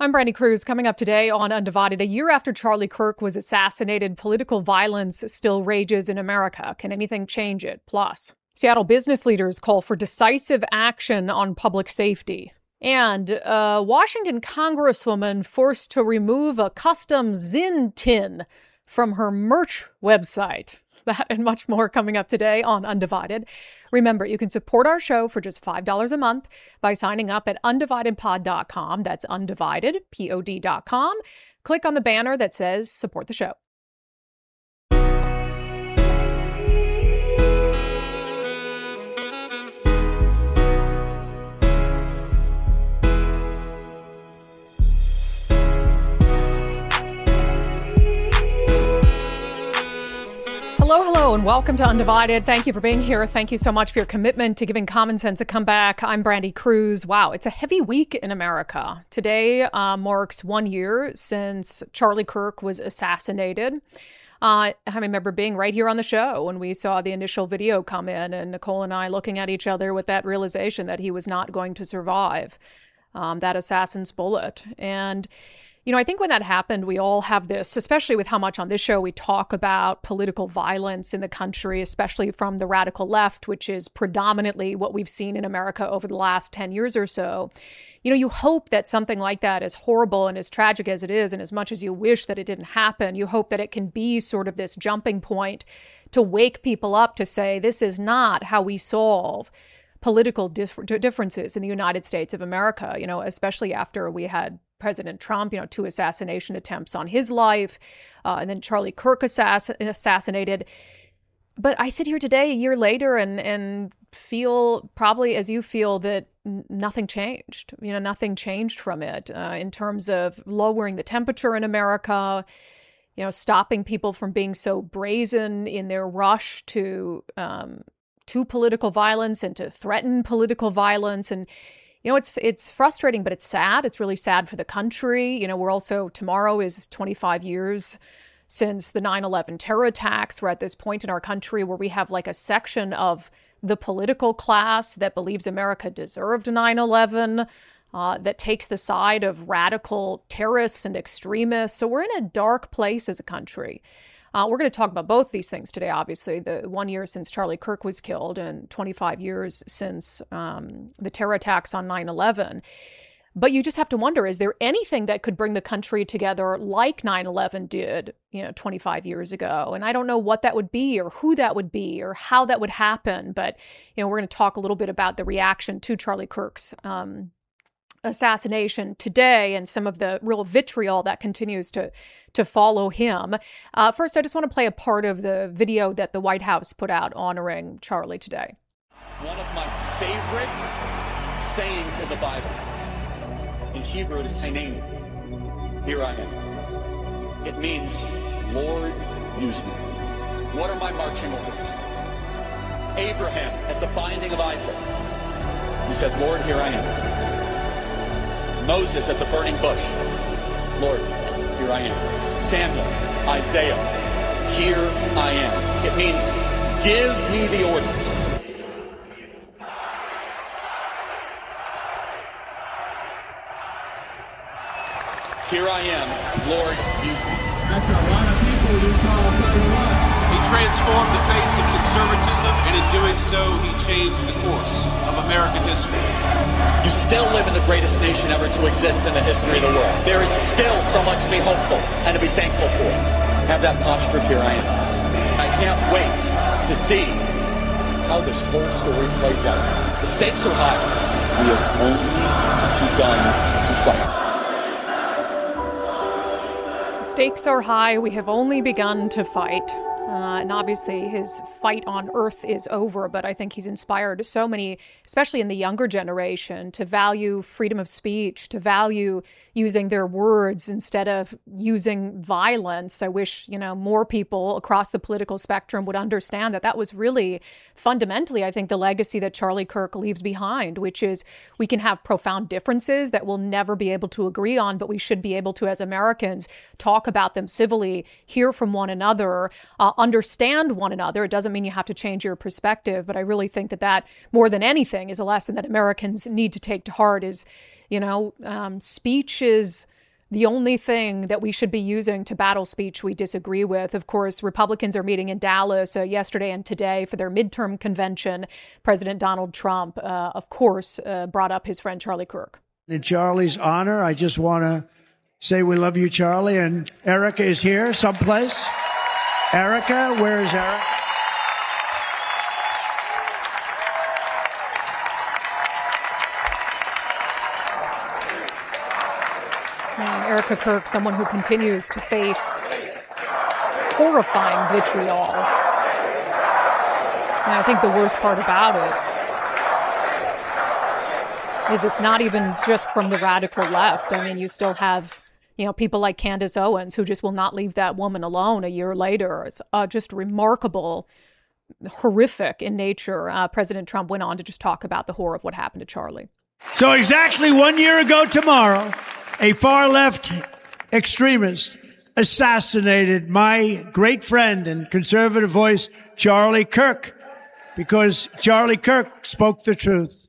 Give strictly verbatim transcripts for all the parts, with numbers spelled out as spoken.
I'm Brandy Cruz. Coming up today on Undivided, a year after Charlie Kirk was assassinated, political violence still rages in America. Can anything change it? Plus, Seattle business leaders call for decisive action on public safety. And a Washington congresswoman forced to remove a custom Zinn tin from her merch website. That and much more coming up today on Undivided. Remember, you can support our show for just five dollars a month by signing up at undivided pod dot com. That's undivided pod dot com. Click on the banner that says support the show. Hello, hello, and welcome to Undivided. Thank you for being here. Thank you so much for your commitment to giving common sense a comeback. I'm Brandy Cruz. Wow, it's a heavy week in America. Today uh, marks one year since Charlie Kirk was assassinated. Uh, I remember being right here on the show when we saw the initial video come in, and Nicole and I looking at each other with that realization that he was not going to survive um, that assassin's bullet. And You know, I think when that happened, we all have this, especially with how much on this show we talk about political violence in the country, especially from the radical left, which is predominantly what we've seen in America over the last ten years or so. You know, you hope that something like that, as horrible and as tragic as it is, and as much as you wish that it didn't happen, you hope that it can be sort of this jumping point to wake people up to say, this is not how we solve political dif- differences in the United States of America, you know, especially after we had President Trump, you know, two assassination attempts on his life, uh, and then Charlie Kirk assass- assassinated. But I sit here today, a year later, and and feel probably as you feel that n- nothing changed. You know, nothing changed from it uh, in terms of lowering the temperature in America, you know, stopping people from being so brazen in their rush to um, to political violence and to threaten political violence. And You know, it's it's frustrating, but it's sad. It's really sad for the country. You know, we're also, tomorrow is twenty-five years since the nine eleven terror attacks. We're at this point in our country where we have like a section of the political class that believes America deserved nine eleven, uh, that takes the side of radical terrorists and extremists. So we're in a dark place as a country. Uh, we're going to talk about both these things today, obviously, the one year since Charlie Kirk was killed and twenty-five years since um, the terror attacks on nine eleven. But you just have to wonder, is there anything that could bring the country together like nine eleven did, you know, twenty-five years ago? And I don't know what that would be or who that would be or how that would happen. But, you know, we're going to talk a little bit about the reaction to Charlie Kirk's um assassination today and some of the real vitriol that continues to to follow him. Uh, first, I just want to play a part of the video that the White House put out honoring Charlie today. One of my favorite sayings in the Bible. In Hebrew, it is Haneni. Here I am. It means, Lord, use me. What are my marching orders? Abraham, at the binding of Isaac, he said, Lord, here I am. Moses at the burning bush. Lord, here I am. Samuel, Isaiah, here I am. It means, give me the orders. Here I am. Lord, use me. That's a lot of people you call a He transformed the face of conservatism, and in doing so, he changed the course of American history. You still live in the greatest nation ever to exist in the history of the world. There is still so much to be hopeful and to be thankful for. Have that posture. Here I am. I can't wait to see how this whole story plays out. The stakes are high. We have only begun to fight. The stakes are high. We have only begun to fight. Uh, and obviously his fight on earth is over, but I think he's inspired so many, especially in the younger generation, to value freedom of speech, to value using their words instead of using violence. I wish, you know, more people across the political spectrum would understand that that was really fundamentally, I think, the legacy that Charlie Kirk leaves behind, which is we can have profound differences that we'll never be able to agree on, but we should be able to, as Americans, talk about them civilly, hear from one another, uh, understand one another. It doesn't mean you have to change your perspective, but I really think that that, more than anything, is a lesson that Americans need to take to heart is, you know, um, speech is the only thing that we should be using to battle speech we disagree with. Of course, Republicans are meeting in Dallas uh, yesterday and today for their midterm convention. President Donald Trump, uh, of course, uh, brought up his friend Charlie Kirk. In Charlie's honor, I just want to say we love you, Charlie. And Erica is here someplace. Erica, where is Erica? Erica Kirk, someone who continues to face horrifying vitriol. And I think the worst part about it is it's not even just from the radical left. I mean, you still have, you know, people like Candace Owens who just will not leave that woman alone a year later. It's uh, just remarkable, horrific in nature. Uh, President Trump went on to just talk about the horror of what happened to Charlie. So exactly one year ago tomorrow, a far-left extremist assassinated my great friend and conservative voice, Charlie Kirk, because Charlie Kirk spoke the truth.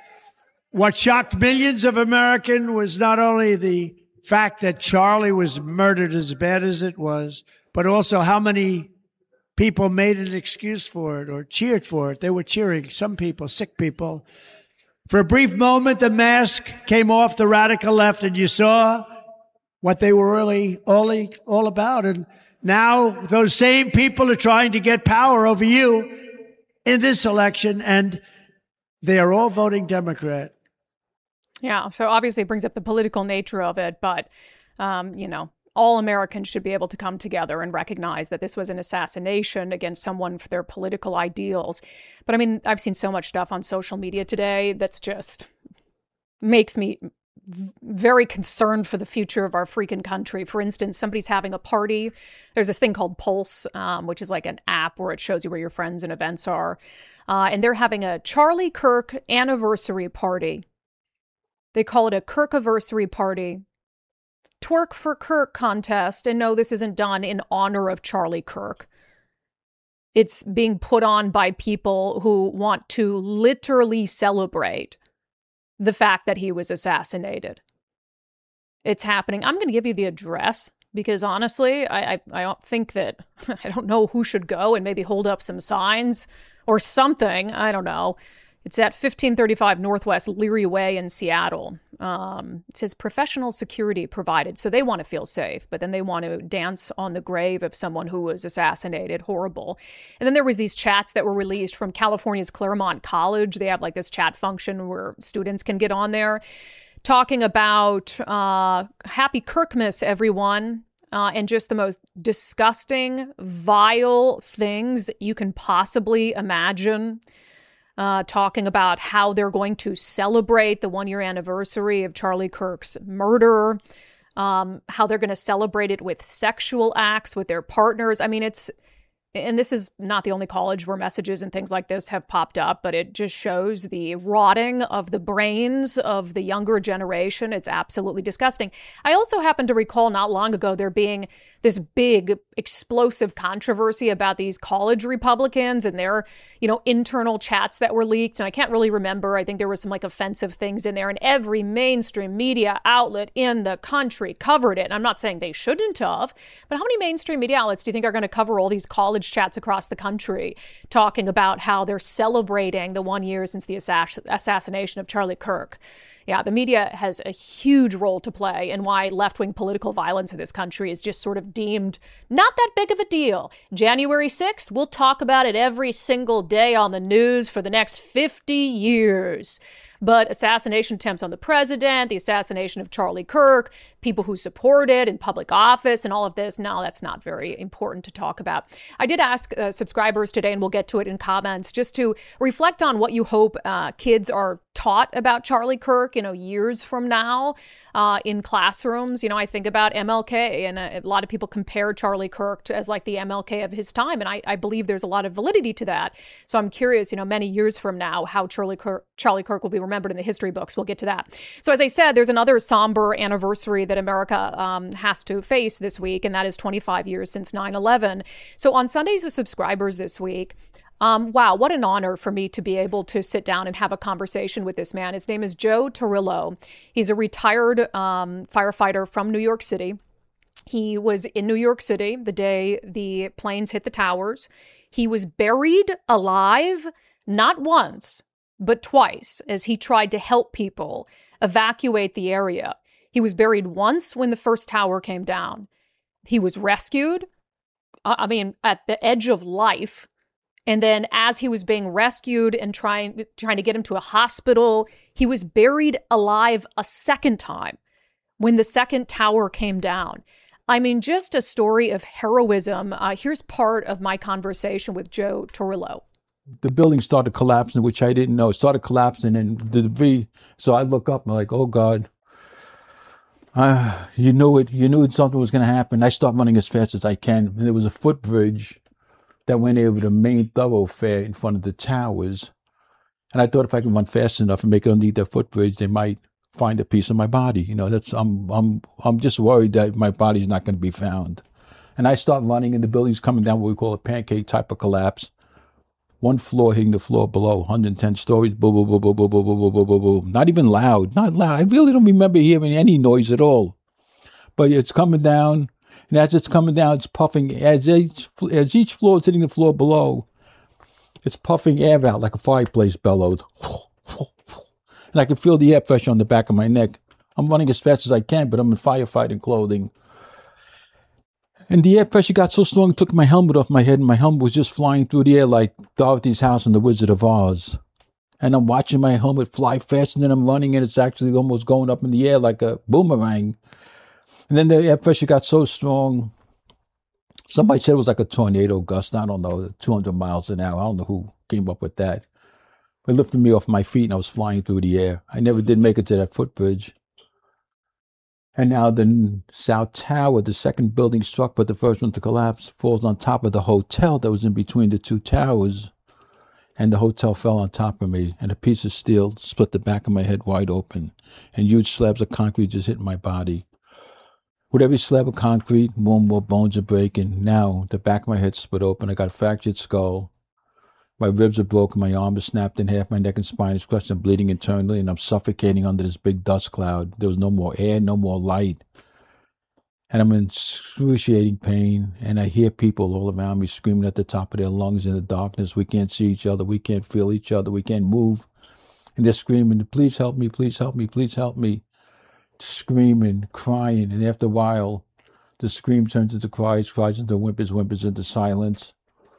What shocked millions of Americans was not only the fact that Charlie was murdered as bad as it was, but also how many people made an excuse for it or cheered for it. They were cheering, some people, sick people. For a brief moment, the mask came off the radical left and you saw what they were really all, all about. And now those same people are trying to get power over you in this election, and they are all voting Democrat. Yeah, so obviously it brings up the political nature of it, but, um, you know, all Americans should be able to come together and recognize that this was an assassination against someone for their political ideals. But I mean, I've seen so much stuff on social media today that's just makes me very concerned for the future of our freaking country. For instance, somebody's having a party. There's this thing called Pulse, um, which is like an app where it shows you where your friends and events are. Uh, and they're having a Charlie Kirk anniversary party. They call it a Kirkiversary party. Twerk for Kirk contest. And no, this isn't done in honor of Charlie Kirk. It's being put on by people who want to literally celebrate the fact that he was assassinated. It's happening. I'm going to give you the address because honestly, I, I, I don't think that, I don't know who should go and maybe hold up some signs or something. I don't know. It's at fifteen thirty-five Northwest Leary Way in Seattle. Um, it says professional security provided. So they want to feel safe, but then they want to dance on the grave of someone who was assassinated. Horrible. And then there was these chats that were released from California's Claremont College. They have like this chat function where students can get on there talking about uh, happy Kirkmas, everyone. Uh, and just the most disgusting, vile things you can possibly imagine. Uh, talking about how they're going to celebrate the one-year anniversary of Charlie Kirk's murder, um, how they're going to celebrate it with sexual acts with their partners. I mean, it's, and this is not the only college where messages and things like this have popped up, but it just shows the rotting of the brains of the younger generation. It's absolutely disgusting. I also happen to recall not long ago there being this big explosive controversy about these college Republicans and their, you know, internal chats that were leaked. And I can't really remember. I think there were some like offensive things in there, and every mainstream media outlet in the country covered it. And I'm not saying they shouldn't have, but how many mainstream media outlets do you think are going to cover all these college chats across the country talking about how they're celebrating the one year since the assass- assassination of Charlie Kirk? Yeah, the media has a huge role to play in why left-wing political violence in this country is just sort of deemed not that big of a deal. January sixth, we'll talk about it every single day on the news for the next fifty years. But assassination attempts on the president, the assassination of Charlie Kirk, people who supported in public office and all of this, no, that's not very important to talk about. I did ask uh, subscribers today, and we'll get to it in comments, just to reflect on what you hope uh, kids are taught about Charlie Kirk, you know, years from now uh, in classrooms. You know, I think about M L K, and a, a lot of people compare Charlie Kirk to, as like the M L K of his time. And I, I believe there's a lot of validity to that. So I'm curious, you know, many years from now, how Charlie Kirk, Charlie Kirk will be remembered in the history books. We'll get to that. So as I said, there's another somber anniversary that America um, has to face this week, and that is twenty-five years since nine eleven. So on Sundays with subscribers this week, Um, wow, what an honor for me to be able to sit down and have a conversation with this man. His name is Joe Torrillo. He's a retired um, firefighter from New York City. He was in New York City the day the planes hit the towers. He was buried alive, not once, but twice, as he tried to help people evacuate the area. He was buried once when the first tower came down. He was rescued, I mean, at the edge of life. And then as he was being rescued and trying, trying to get him to a hospital, he was buried alive a second time when the second tower came down. I mean, just a story of heroism. Uh, here's part of my conversation with Joe Torrillo. The building started collapsing, which I didn't know. It started collapsing and the debris. So I look up and I'm like, oh God, uh, you knew it. You knew something was going to happen. I start running as fast as I can. And there was a footbridge that went over the main thoroughfare in front of the towers. And I thought if I could run fast enough and make it underneath that footbridge, they might find a piece of my body. You know, that's I'm I'm I'm just worried that my body's not going to be found. And I start running and the building's coming down what we call a pancake type of collapse. One floor hitting the floor below, one hundred ten stories, boom, boom, boom, boom, boom, boom, boom, boom, boom, boom. Not even loud, not loud. I really don't remember hearing any noise at all. But it's coming down, and as it's coming down, it's puffing. As each, as each floor is hitting the floor below, it's puffing air out like a fireplace bellowed. And I can feel the air pressure on the back of my neck. I'm running as fast as I can, but I'm in firefighting clothing. And the air pressure got so strong, it took my helmet off my head, and my helmet was just flying through the air like Dorothy's house in The Wizard of Oz. And I'm watching my helmet fly faster than I'm running, and it's actually almost going up in the air like a boomerang. And then the air pressure got so strong, somebody said it was like a tornado gust. I don't know, two hundred miles an hour. I don't know who came up with that. It lifted me off my feet, and I was flying through the air. I never did make it to that footbridge. And now the South Tower, the second building struck, but the first one to collapse, falls on top of the hotel that was in between the two towers. And the hotel fell on top of me, and a piece of steel split the back of my head wide open, and huge slabs of concrete just hit my body. With every slab of concrete, more and more bones are breaking. Now the back of my head split open. I got a fractured skull. My ribs are broken. My arm is snapped in half. My neck and spine is crushed and bleeding internally, and I'm suffocating under this big dust cloud. There was no more air, no more light. And I'm in excruciating pain, and I hear people all around me screaming at the top of their lungs in the darkness. We can't see each other. We can't feel each other. We can't move. And they're screaming, please help me, please help me, please help me. Screaming, crying, and after a while, the scream turns into cries, cries into whimpers, whimpers into silence.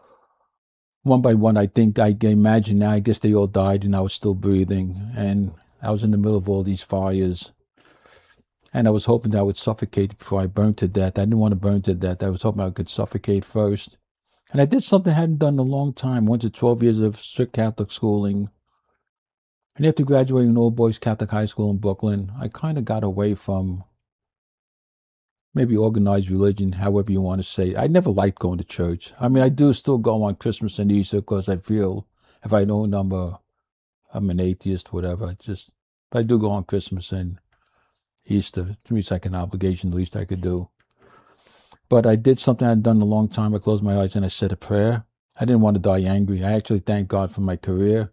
One by one, I think, I imagine now, I guess they all died and I was still breathing. And I was in the middle of all these fires. And I was hoping that I would suffocate before I burned to death. I didn't want to burn to death. I was hoping I could suffocate first. And I did something I hadn't done in a long time. Went to twelve years of strict Catholic schooling. And after graduating Old Boys Catholic High School in Brooklyn, I kind of got away from maybe organized religion, however you want to say it. I never liked going to church. I mean, I do still go on Christmas and Easter because I feel if I don't, I'm, a, I'm an atheist, whatever. I just, but I do go on Christmas and Easter. To me, it's like an obligation, the least I could do. But I did something I hadn't done in a long time. I closed my eyes and I said a prayer. I didn't want to die angry. I actually thanked God for my career.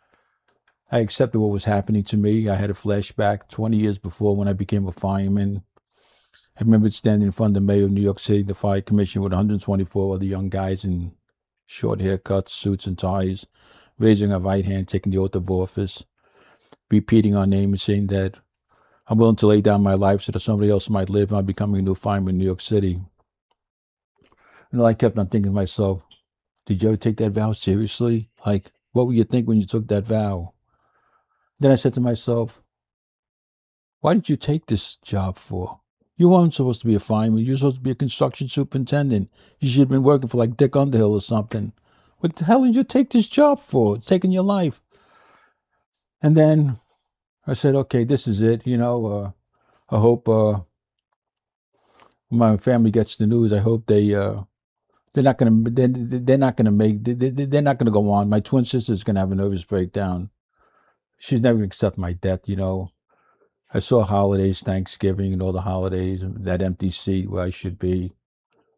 I accepted what was happening to me. I had a flashback twenty years before when I became a fireman. I remember standing in front of the mayor of New York City, the fire commission, with one hundred twenty-four other young guys in short haircuts, suits and ties, raising our right hand, taking the oath of office, repeating our name and saying that I'm willing to lay down my life so that somebody else might live and I'm becoming a new fireman in New York City. And I kept on thinking to myself, did you ever take that vow seriously? Like, what would you think when you took that vow? Then I said to myself, why did you take this job for? You weren't supposed to be a fireman. You were supposed to be a construction superintendent. You should have been working for like Dick Underhill or something. What the hell did you take this job for? It's taking your life. And then I said, okay, this is it. You know, uh, I hope uh, when my family gets the news, I hope they, uh, they're not going to, they're, they're not going to make, they, they're not going to go on. My twin sister's going to have a nervous breakdown. She's never going to accept my death, you know. I saw holidays, Thanksgiving and all the holidays, that empty seat where I should be.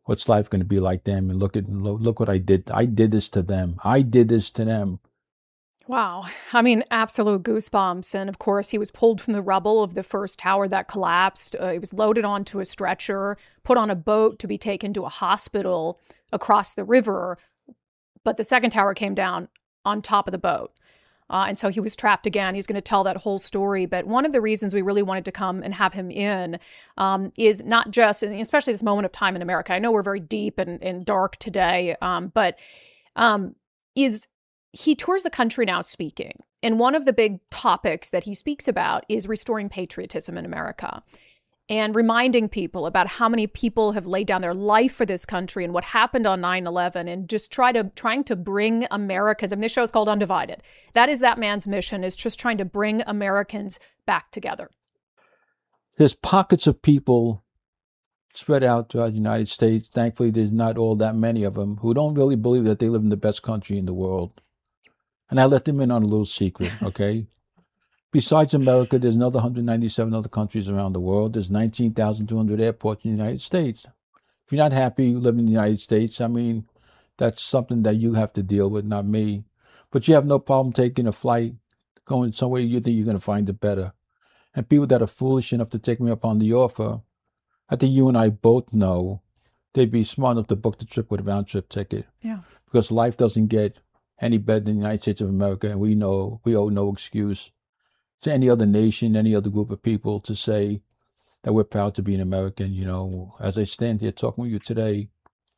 what's life going to be like them? And look at look, look what I did. I did this to them. I did this to them. Wow. I mean, absolute goosebumps. And of course, he was pulled from the rubble of the first tower that collapsed. Uh, he was loaded onto a stretcher, put on a boat to be taken to a hospital across the river. But the second tower came down on top of the boat. Uh, and so he was trapped again. He's going to tell that whole story. But one of the reasons we really wanted to come and have him in um, is not just, and especially this moment of time in America. I know we're very deep and, and dark today, um, but um, is he tours the country now speaking. And one of the big topics that he speaks about is restoring patriotism in America and reminding people about how many people have laid down their life for this country and what happened on nine eleven, and just try to trying to bring Americans, I mean, this show is called Undivided. That is that man's mission, is just trying to bring Americans back together. There's pockets of people spread out throughout the United States. Thankfully, there's not all that many of them who don't really believe that they live in the best country in the world. And I let them in on a little secret, okay? Besides America, there's another one hundred ninety-seven other countries around the world. There's nineteen thousand two hundred airports in the United States. If you're not happy living in the United States, I mean, that's something that you have to deal with, not me. But you have no problem taking a flight, going somewhere you think you're going to find it better. And people that are foolish enough to take me up on the offer, I think you and I both know they'd be smart enough to book the trip with a round-trip ticket. Yeah. Because life doesn't get any better than the United States of America, and we know we owe no excuse to any other nation, any other group of people to say that we're proud to be an American. You know, as I stand here talking with you today,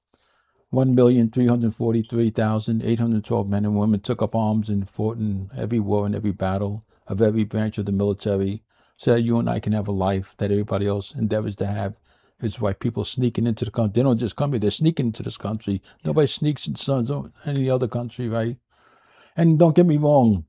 one million three hundred forty-three thousand eight hundred twelve men and women took up arms and fought in every war and every battle of every branch of the military, so that you and I can have a life that everybody else endeavors to have. It's why people sneaking into the country. They don't just come here, they're sneaking into this country. Nobody sneaks into any other country, right? And don't get me wrong,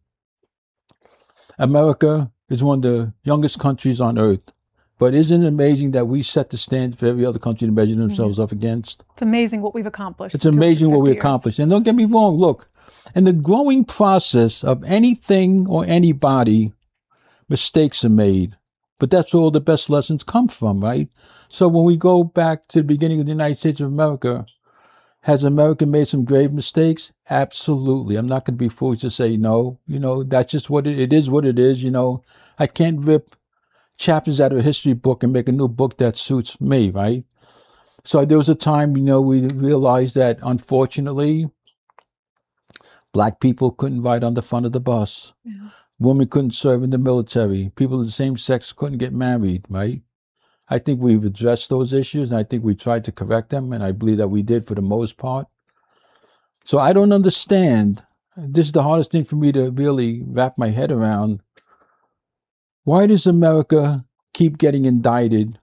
America is one of the youngest countries on earth. But isn't it amazing that we set the standard for every other country to measure themselves mm-hmm. up against? It's amazing what we've accomplished. It's amazing what we accomplished. And don't get me wrong, look, in the growing process of anything or anybody, mistakes are made. But that's where all the best lessons come from, right? So when we go back to the beginning of the United States of America, has America made some grave mistakes? Absolutely. I'm not going to be foolish to say no. You know, that's just what it, it is what it is. You know, I can't rip chapters out of a history book and make a new book that suits me, right? So there was a time, you know, we realized that, unfortunately, black people couldn't ride on the front of the bus. Yeah. Women couldn't serve in the military. People of the same sex couldn't get married, right? I think we've addressed those issues, and I think we tried to correct them, and I believe that we did for the most part. So I don't understand. This is the hardest thing for me to really wrap my head around. Why does America keep getting indicted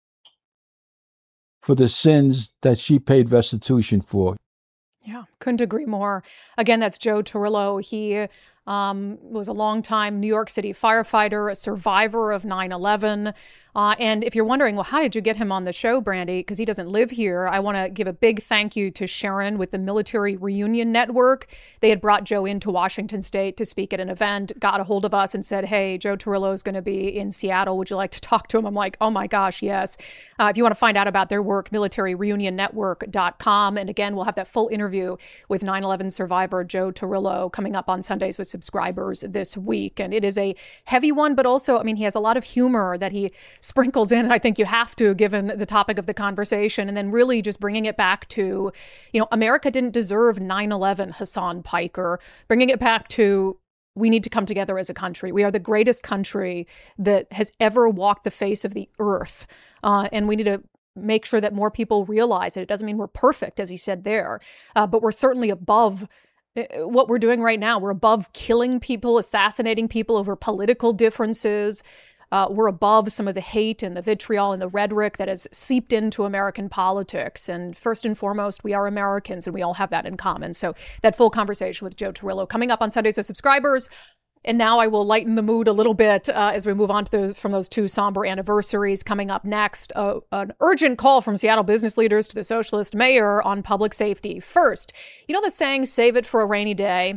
for the sins that she paid restitution for? Yeah, couldn't agree more. Again, that's Joe Turrillo. He um, was a longtime New York City firefighter, a survivor of nine eleven. Uh, and if you're wondering, well, how did you get him on the show, Brandy? Because he doesn't live here. I want to give a big thank you to Sharon with the Military Reunion Network. They had brought Joe into Washington State to speak at an event, got a hold of us and said, hey, Joe Turrillo is going to be in Seattle. Would you like to talk to him? I'm like, oh my gosh, yes. Uh, if you want to find out about their work, military reunion network dot com. And again, we'll have that full interview with nine eleven survivor Joe Turrillo coming up on Sundays with subscribers this week. And it is a heavy one, but also, I mean, he has a lot of humor that he sprinkles in, and I think you have to, given the topic of the conversation, and then really just bringing it back to, you know, America didn't deserve nine eleven, Hassan Piker, bringing it back to, we need to come together as a country. We are the greatest country that has ever walked the face of the earth, uh, and we need to make sure that more people realize it. It doesn't mean we're perfect, as he said there, uh, but we're certainly above what we're doing right now. We're above killing people, assassinating people over political differences. Uh, we're above some of the hate and the vitriol and the rhetoric that has seeped into American politics. And first and foremost, we are Americans, and we all have that in common. So that full conversation with Joe Turrillo coming up on Sundays with subscribers. And now I will lighten the mood a little bit uh, as we move on to those, from those two somber anniversaries. Coming up next, uh, an urgent call from Seattle business leaders to the socialist mayor on public safety. First, you know the saying, save it for a rainy day?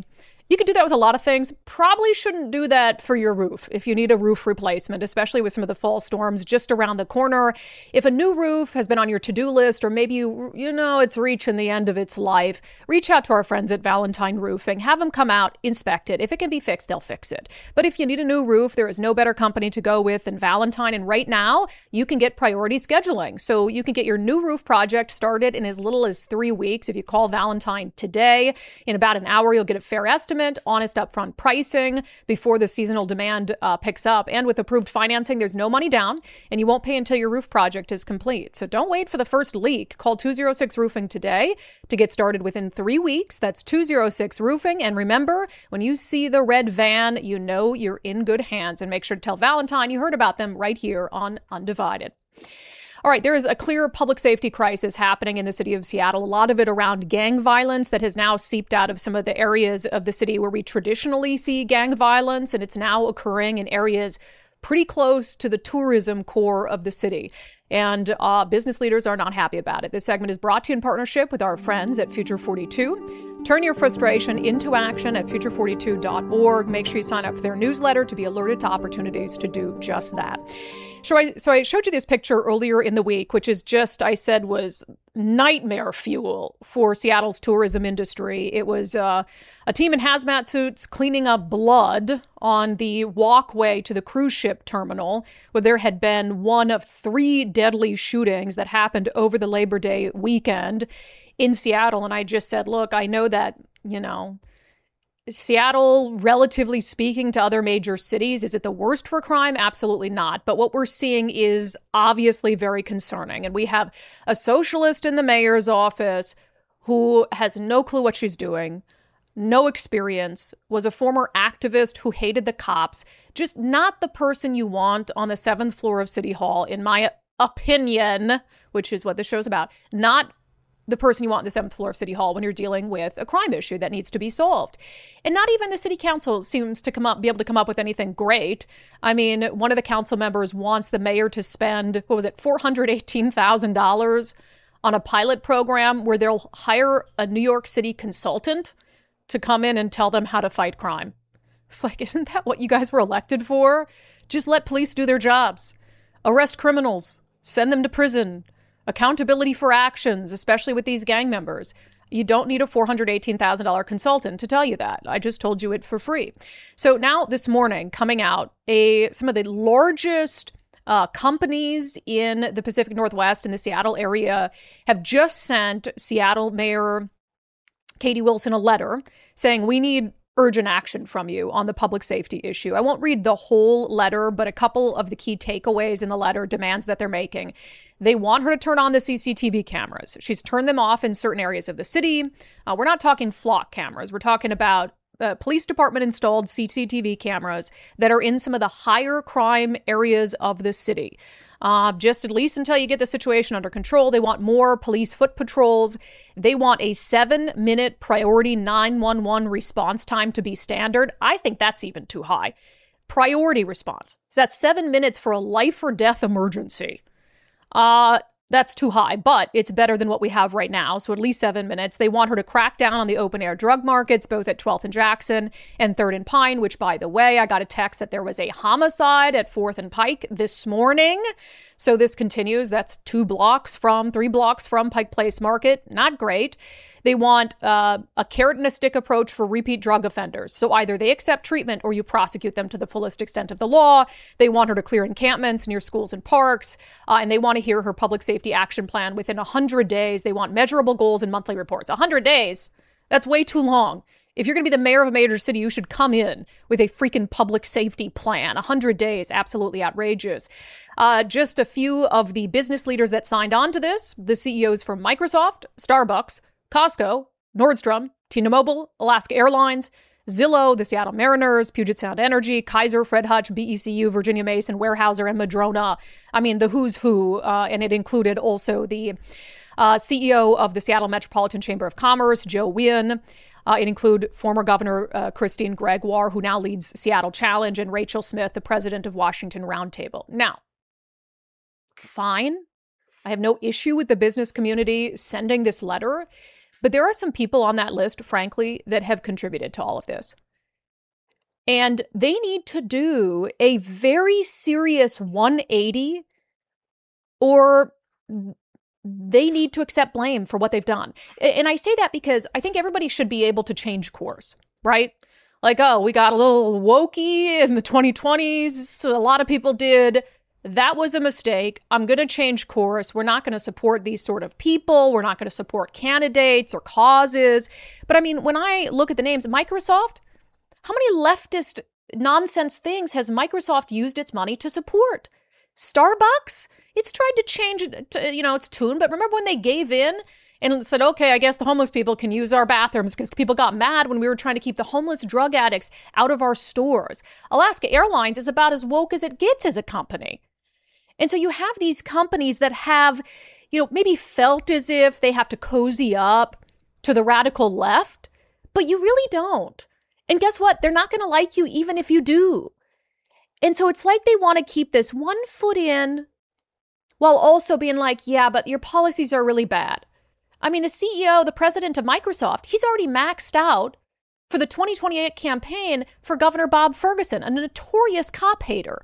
You could do that with a lot of things. Probably shouldn't do that for your roof if you need a roof replacement, especially with some of the fall storms just around the corner. If a new roof has been on your to-do list, or maybe you, you know it's reaching the end of its life, reach out to our friends at Valentine Roofing. Have them come out, inspect it. If it can be fixed, they'll fix it. But if you need a new roof, there is no better company to go with than Valentine. And right now, you can get priority scheduling. So you can get your new roof project started in as little as three weeks. If you call Valentine today, in about an hour, you'll get a fair estimate, honest upfront pricing before the seasonal demand uh, picks up. And with approved financing, there's no money down, and you won't pay until your roof project is complete. So don't wait for the first leak. Call two oh six Roofing today to get started within three weeks. That's two oh six Roofing. And remember, when you see the red van, you know you're in good hands. And make sure to tell Valentine you heard about them right here on Undivided. All right, there is a clear public safety crisis happening in the city of Seattle, a lot of it around gang violence that has now seeped out of some of the areas of the city where we traditionally see gang violence, and it's now occurring in areas pretty close to the tourism core of the city. And uh, business leaders are not happy about it. This segment is brought to you in partnership with our friends at Future forty-two. Turn your frustration into action at future forty-two dot org. Make sure you sign up for their newsletter to be alerted to opportunities to do just that. So I, so I showed you this picture earlier in the week, which is just, I said, was nightmare fuel for Seattle's tourism industry. It was uh, a team in hazmat suits cleaning up blood on the walkway to the cruise ship terminal, where there had been one of three deadly shootings that happened over the Labor Day weekend in Seattle. And I just said, look, I know that, you know, Seattle, relatively speaking to other major cities, is it the worst for crime? Absolutely not. But what we're seeing is obviously very concerning. And we have a socialist in the mayor's office who has no clue what she's doing, no experience, was a former activist who hated the cops, just not the person you want on the seventh floor of City Hall, in my opinion, which is what the show's about. Not the person you want on the seventh floor of City Hall when you're dealing with a crime issue that needs to be solved. And not even the city council seems to come up, be able to come up with anything great. I mean, one of the council members wants the mayor to spend, what was it, four hundred eighteen thousand dollars on a pilot program where they'll hire a New York City consultant to come in and tell them how to fight crime. It's like, isn't that what you guys were elected for? Just let police do their jobs. Arrest criminals. Send them to prison. Accountability for actions, especially with these gang members. You don't need a four hundred eighteen thousand dollars consultant to tell you that. I just told you it for free. So now this morning, coming out, a some of the largest uh, companies in the Pacific Northwest and the Seattle area have just sent Seattle Mayor Katie Wilson a letter saying, we need urgent action from you on the public safety issue. I won't read the whole letter, but a couple of the key takeaways in the letter, demands that they're making. They want her to turn on the C C T V cameras. She's turned them off in certain areas of the city. Uh, we're not talking flock cameras. We're talking about uh, police department installed C C T V cameras that are in some of the higher crime areas of the city. Uh, just at least until you get the situation under control. They want more police foot patrols. They want a seven-minute priority nine one one response time to be standard. I think that's even too high. Priority response. That's seven minutes for a life or death emergency. Uh, that's too high, but it's better than what we have right now. So at least seven minutes. They want her to crack down on the open air drug markets, both at twelfth and Jackson and third and Pine, which, by the way, I got a text that there was a homicide at fourth and Pike this morning. So this continues. That's two blocks from, three blocks from Pike Place Market. Not great. They want uh, a carrot and a stick approach for repeat drug offenders. So either they accept treatment or you prosecute them to the fullest extent of the law. They want her to clear encampments near schools and parks. Uh, and they want to hear her public safety action plan within one hundred days. They want measurable goals and monthly reports. one hundred days? That's way too long. If you're going to be the mayor of a major city, you should come in with a freaking public safety plan. one hundred days, absolutely outrageous. Uh, just a few of the business leaders that signed on to this, the C E Os from Microsoft, Starbucks, Costco, Nordstrom, T-Mobile, Alaska Airlines, Zillow, the Seattle Mariners, Puget Sound Energy, Kaiser, Fred Hutch, B E C U, Virginia Mason, Weyerhaeuser, and Madrona. I mean, the who's who, uh, and it included also the uh, C E O of the Seattle Metropolitan Chamber of Commerce, Joe Wynn. Uh, it include former Governor uh, Christine Gregoire, who now leads Seattle Challenge, and Rachel Smith, the president of Washington Roundtable. Now, fine. I have no issue with the business community sending this letter. But there are some people on that list, frankly, that have contributed to all of this. And they need to do a very serious one eighty, or they need to accept blame for what they've done. And I say that because I think everybody should be able to change course, right? Like, oh, we got a little wokey in the twenty twenties. So a lot of people did. That was a mistake. I'm going to change course. We're not going to support these sort of people. We're not going to support candidates or causes. But I mean, when I look at the names, Microsoft, how many leftist nonsense things has Microsoft used its money to support? Starbucks, it's tried to change it to, you know, its tune. But remember when they gave in and said, okay, I guess the homeless people can use our bathrooms, because people got mad when we were trying to keep the homeless drug addicts out of our stores. Alaska Airlines is about as woke as it gets as a company. And so you have these companies that have, you know, maybe felt as if they have to cozy up to the radical left, but you really don't. And guess what? They're not going to like you even if you do. And so it's like they want to keep this one foot in while also being like, yeah, but your policies are really bad. I mean, the C E O, the president of Microsoft, he's already maxed out for the twenty twenty-eight campaign for Governor Bob Ferguson, a notorious cop hater.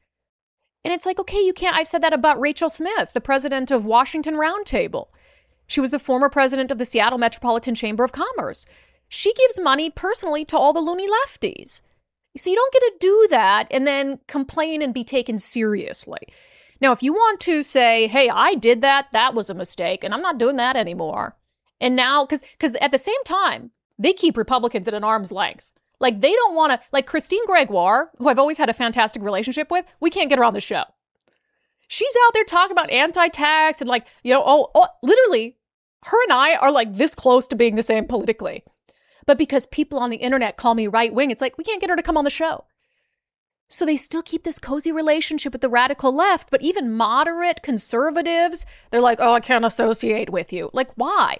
And it's like, okay, you can't. I've said that about Rachel Smith, the president of Washington Roundtable. She was the former president of the Seattle Metropolitan Chamber of Commerce. She gives money personally to all the loony lefties. So you don't get to do that and then complain and be taken seriously. Now, if you want to say, hey, I did that, that was a mistake, and I'm not doing that anymore. And now, because because at the same time, they keep Republicans at an arm's length. Like, they don't want to, like Christine Gregoire, who I've always had a fantastic relationship with, we can't get her on the show. She's out there talking about anti-tax and like, you know, oh, oh, literally, her and I are like this close to being the same politically. But because people on the internet call me right-wing, it's like, we can't get her to come on the show. So they still keep this cozy relationship with the radical left, but even moderate conservatives, they're like, oh, I can't associate with you. Like, why?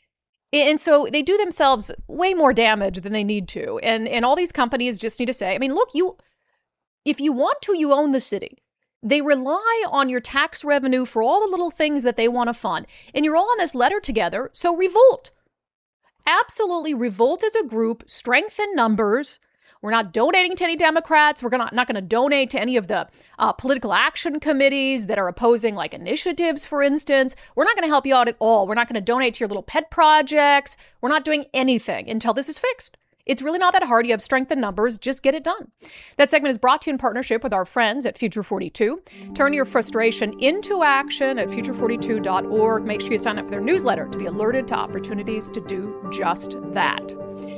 And so they do themselves way more damage than they need to. And and all these companies just need to say, I mean, look, you, if you want to, you own the city. They rely on your tax revenue for all the little things that they want to fund. And you're all on this letter together, so revolt. Absolutely revolt as a group, strengthen numbers. We're not donating to any Democrats. We're gonna, not going to donate to any of the uh, political action committees that are opposing like initiatives, for instance. We're not going to help you out at all. We're not going to donate to your little pet projects. We're not doing anything until this is fixed. It's really not that hard. You have strength in numbers. Just get it done. That segment is brought to you in partnership with our friends at Future forty-two. Turn your frustration into action at future forty-two dot org. Make sure you sign up for their newsletter to be alerted to opportunities to do just that.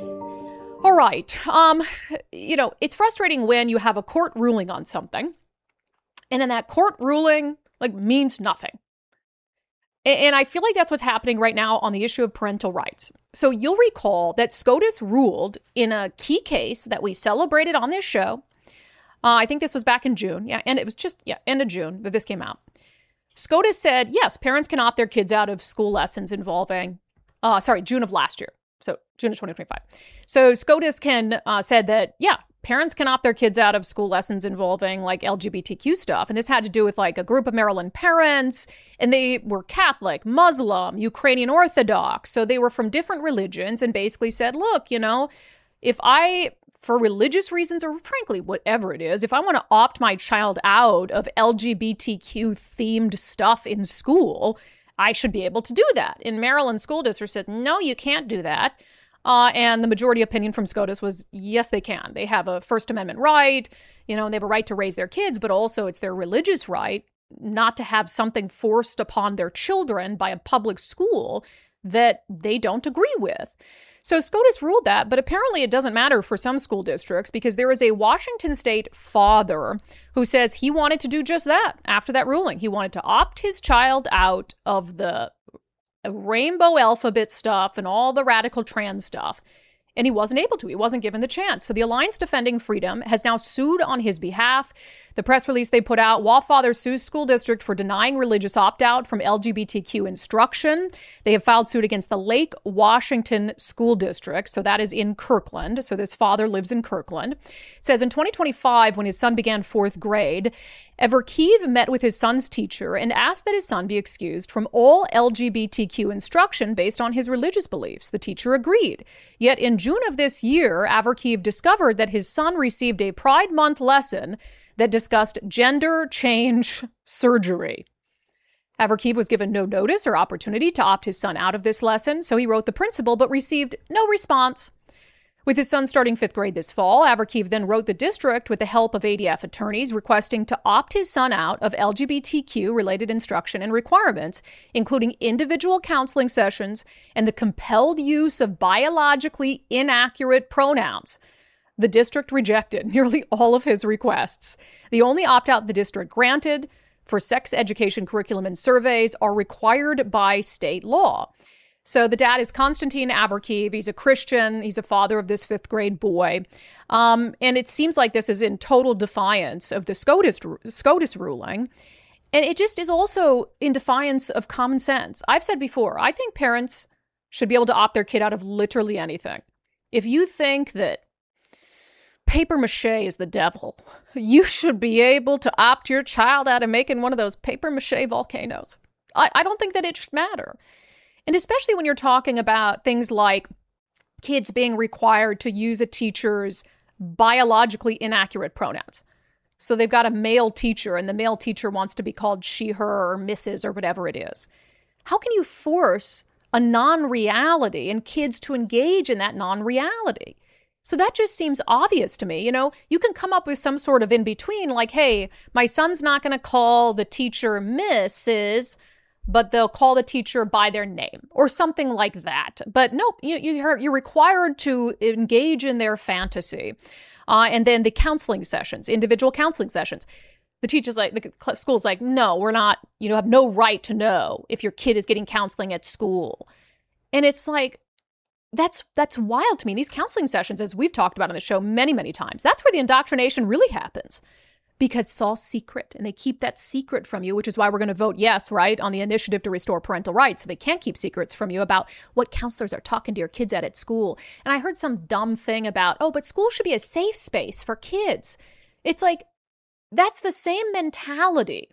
All right. Um, you know, it's frustrating when you have a court ruling on something and then that court ruling like means nothing. And I feel like that's what's happening right now on the issue of parental rights. So you'll recall that SCOTUS ruled in a key case that we celebrated on this show. Uh, I think this was back in June. Yeah. And it was just, yeah, end of June that this came out. SCOTUS said, yes, parents can opt their kids out of school lessons involving, uh, sorry, June of last year. So June of twenty twenty-five. So SCOTUS can uh, said that, yeah, parents can opt their kids out of school lessons involving like L G B T Q stuff. And this had to do with like a group of Maryland parents, and they were Catholic, Muslim, Ukrainian Orthodox. So they were from different religions and basically said, look, you know, if I, for religious reasons or frankly, whatever it is, if I want to opt my child out of L G B T Q themed stuff in school, I should be able to do that. And Maryland School District says, no, you can't do that. Uh, and the majority opinion from SCOTUS was, yes, they can. They have a First Amendment right, you know, and they have a right to raise their kids, but also it's their religious right not to have something forced upon their children by a public school that they don't agree with. So SCOTUS ruled that, but apparently it doesn't matter for some school districts because there is a Washington State father who says he wanted to do just that after that ruling. He wanted to opt his child out of the rainbow alphabet stuff and all the radical trans stuff. And he wasn't able to. He wasn't given the chance. So the Alliance Defending Freedom has now sued on his behalf. The press release they put out, Wallfather sues school district for denying religious opt-out from L G B T Q instruction. They have filed suit against the Lake Washington School District. So that is in Kirkland. So this father lives in Kirkland. It says in twenty twenty-five, when his son began fourth grade, Averkiv met with his son's teacher and asked that his son be excused from all L G B T Q instruction based on his religious beliefs. The teacher agreed. Yet in June of this year, Averkiv discovered that his son received a Pride Month lesson that discussed gender change surgery. Averkiv was given no notice or opportunity to opt his son out of this lesson, so he wrote the principal but received no response. With his son starting fifth grade this fall, Averkiv then wrote the district with the help of A D F attorneys requesting to opt his son out of L G B T Q-related instruction and requirements, including individual counseling sessions and the compelled use of biologically inaccurate pronouns. The district rejected nearly all of his requests. The only opt-out the district granted for sex education curriculum and surveys are required by state law. So the dad is Konstantin Averkiv. He's a Christian. He's a father of this fifth grade boy. Um, and it seems like this is in total defiance of the SCOTUS, SCOTUS ruling. And it just is also in defiance of common sense. I've said before, I think parents should be able to opt their kid out of literally anything. If you think that paper mache is the devil, you should be able to opt your child out of making one of those paper mache volcanoes. I, I don't think that it should matter. And especially when you're talking about things like kids being required to use a teacher's biologically inaccurate pronouns. So they've got a male teacher and the male teacher wants to be called she, her, or Missus or whatever it is. How can you force a non-reality and kids to engage in that non-reality? So that just seems obvious to me. You know, you can come up with some sort of in-between, like, hey, my son's not going to call the teacher Missus, but they'll call the teacher by their name or something like that. But nope, you, you're, you're required to engage in their fantasy. Uh, and then the counseling sessions, individual counseling sessions. The teacher's like, the school's like, no, we're not, you know, have no right to know if your kid is getting counseling at school. And it's like, that's that's wild to me. These counseling sessions, as we've talked about on the show many, many times, that's where the indoctrination really happens. Because it's all secret, and they keep that secret from you, which is why we're going to vote yes, right, on the initiative to restore parental rights. So they can't keep secrets from you about what counselors are talking to your kids at at school. And I heard some dumb thing about, oh, but school should be a safe space for kids. It's like, that's the same mentality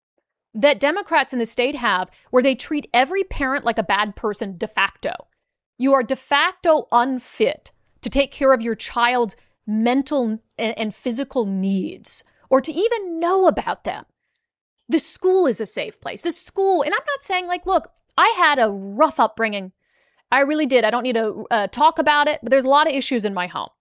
that Democrats in the state have, where they treat every parent like a bad person de facto. You are de facto unfit to take care of your child's mental and physical needs, or to even know about them. The school is a safe place. The school, and I'm not saying like, look, I had a rough upbringing. I really did. I don't need to uh, talk about it, but there's a lot of issues in my home.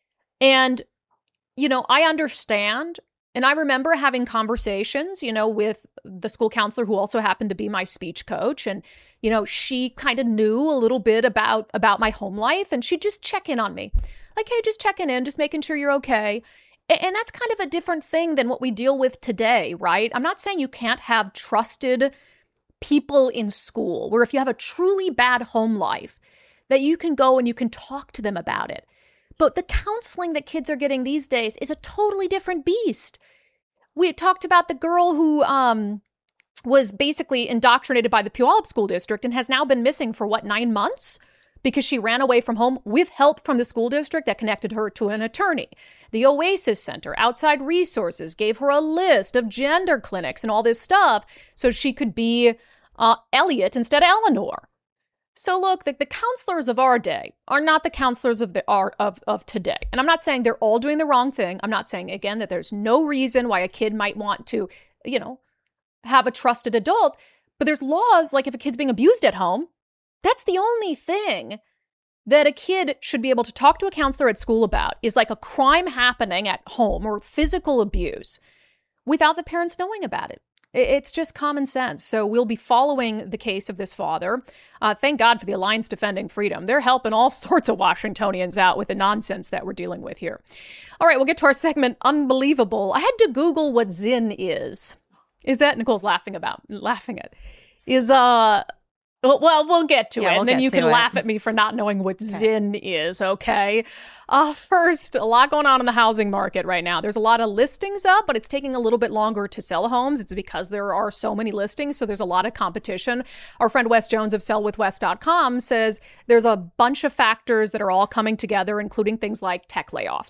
And, you know, I understand. And I remember having conversations, you know, with the school counselor who also happened to be my speech coach. And, you know, she kind of knew a little bit about, about my home life. And she'd just check in on me. Like, hey, just checking in, just making sure you're okay. And that's kind of a different thing than what we deal with today, right? I'm not saying you can't have trusted people in school, where if you have a truly bad home life, that you can go and you can talk to them about it. But the counseling that kids are getting these days is a totally different beast. We talked about the girl who um, was basically indoctrinated by the Puyallup School District and has now been missing for, what, nine months? Because she ran away from home with help from the school district that connected her to an attorney. The Oasis Center, outside resources, gave her a list of gender clinics and all this stuff so she could be uh, Elliot instead of Eleanor. So look, the, the counselors of our day are not the counselors of the our, of, of today. And I'm not saying they're all doing the wrong thing. I'm not saying, again, that there's no reason why a kid might want to, you know, have a trusted adult. But there's laws, like if a kid's being abused at home, that's the only thing that a kid should be able to talk to a counselor at school about, is like a crime happening at home or physical abuse without the parents knowing about it. It's just common sense. So we'll be following the case of this father. Uh, thank God for the Alliance Defending Freedom. They're helping all sorts of Washingtonians out with the nonsense that we're dealing with here. All right, we'll get to our segment, Unbelievable. I had to Google what Zyn is. Is that, Nicole's laughing about, laughing at, is, uh, well, we'll get to yeah, it, we'll and then you can it. laugh at me for not knowing what okay. Zyn is, okay? Uh, first, a lot going on in the housing market right now. There's a lot of listings up, but it's taking a little bit longer to sell homes. It's because there are so many listings, so there's a lot of competition. Our friend Wes Jones of sell with wes dot com says there's a bunch of factors that are all coming together, including things like tech layoffs.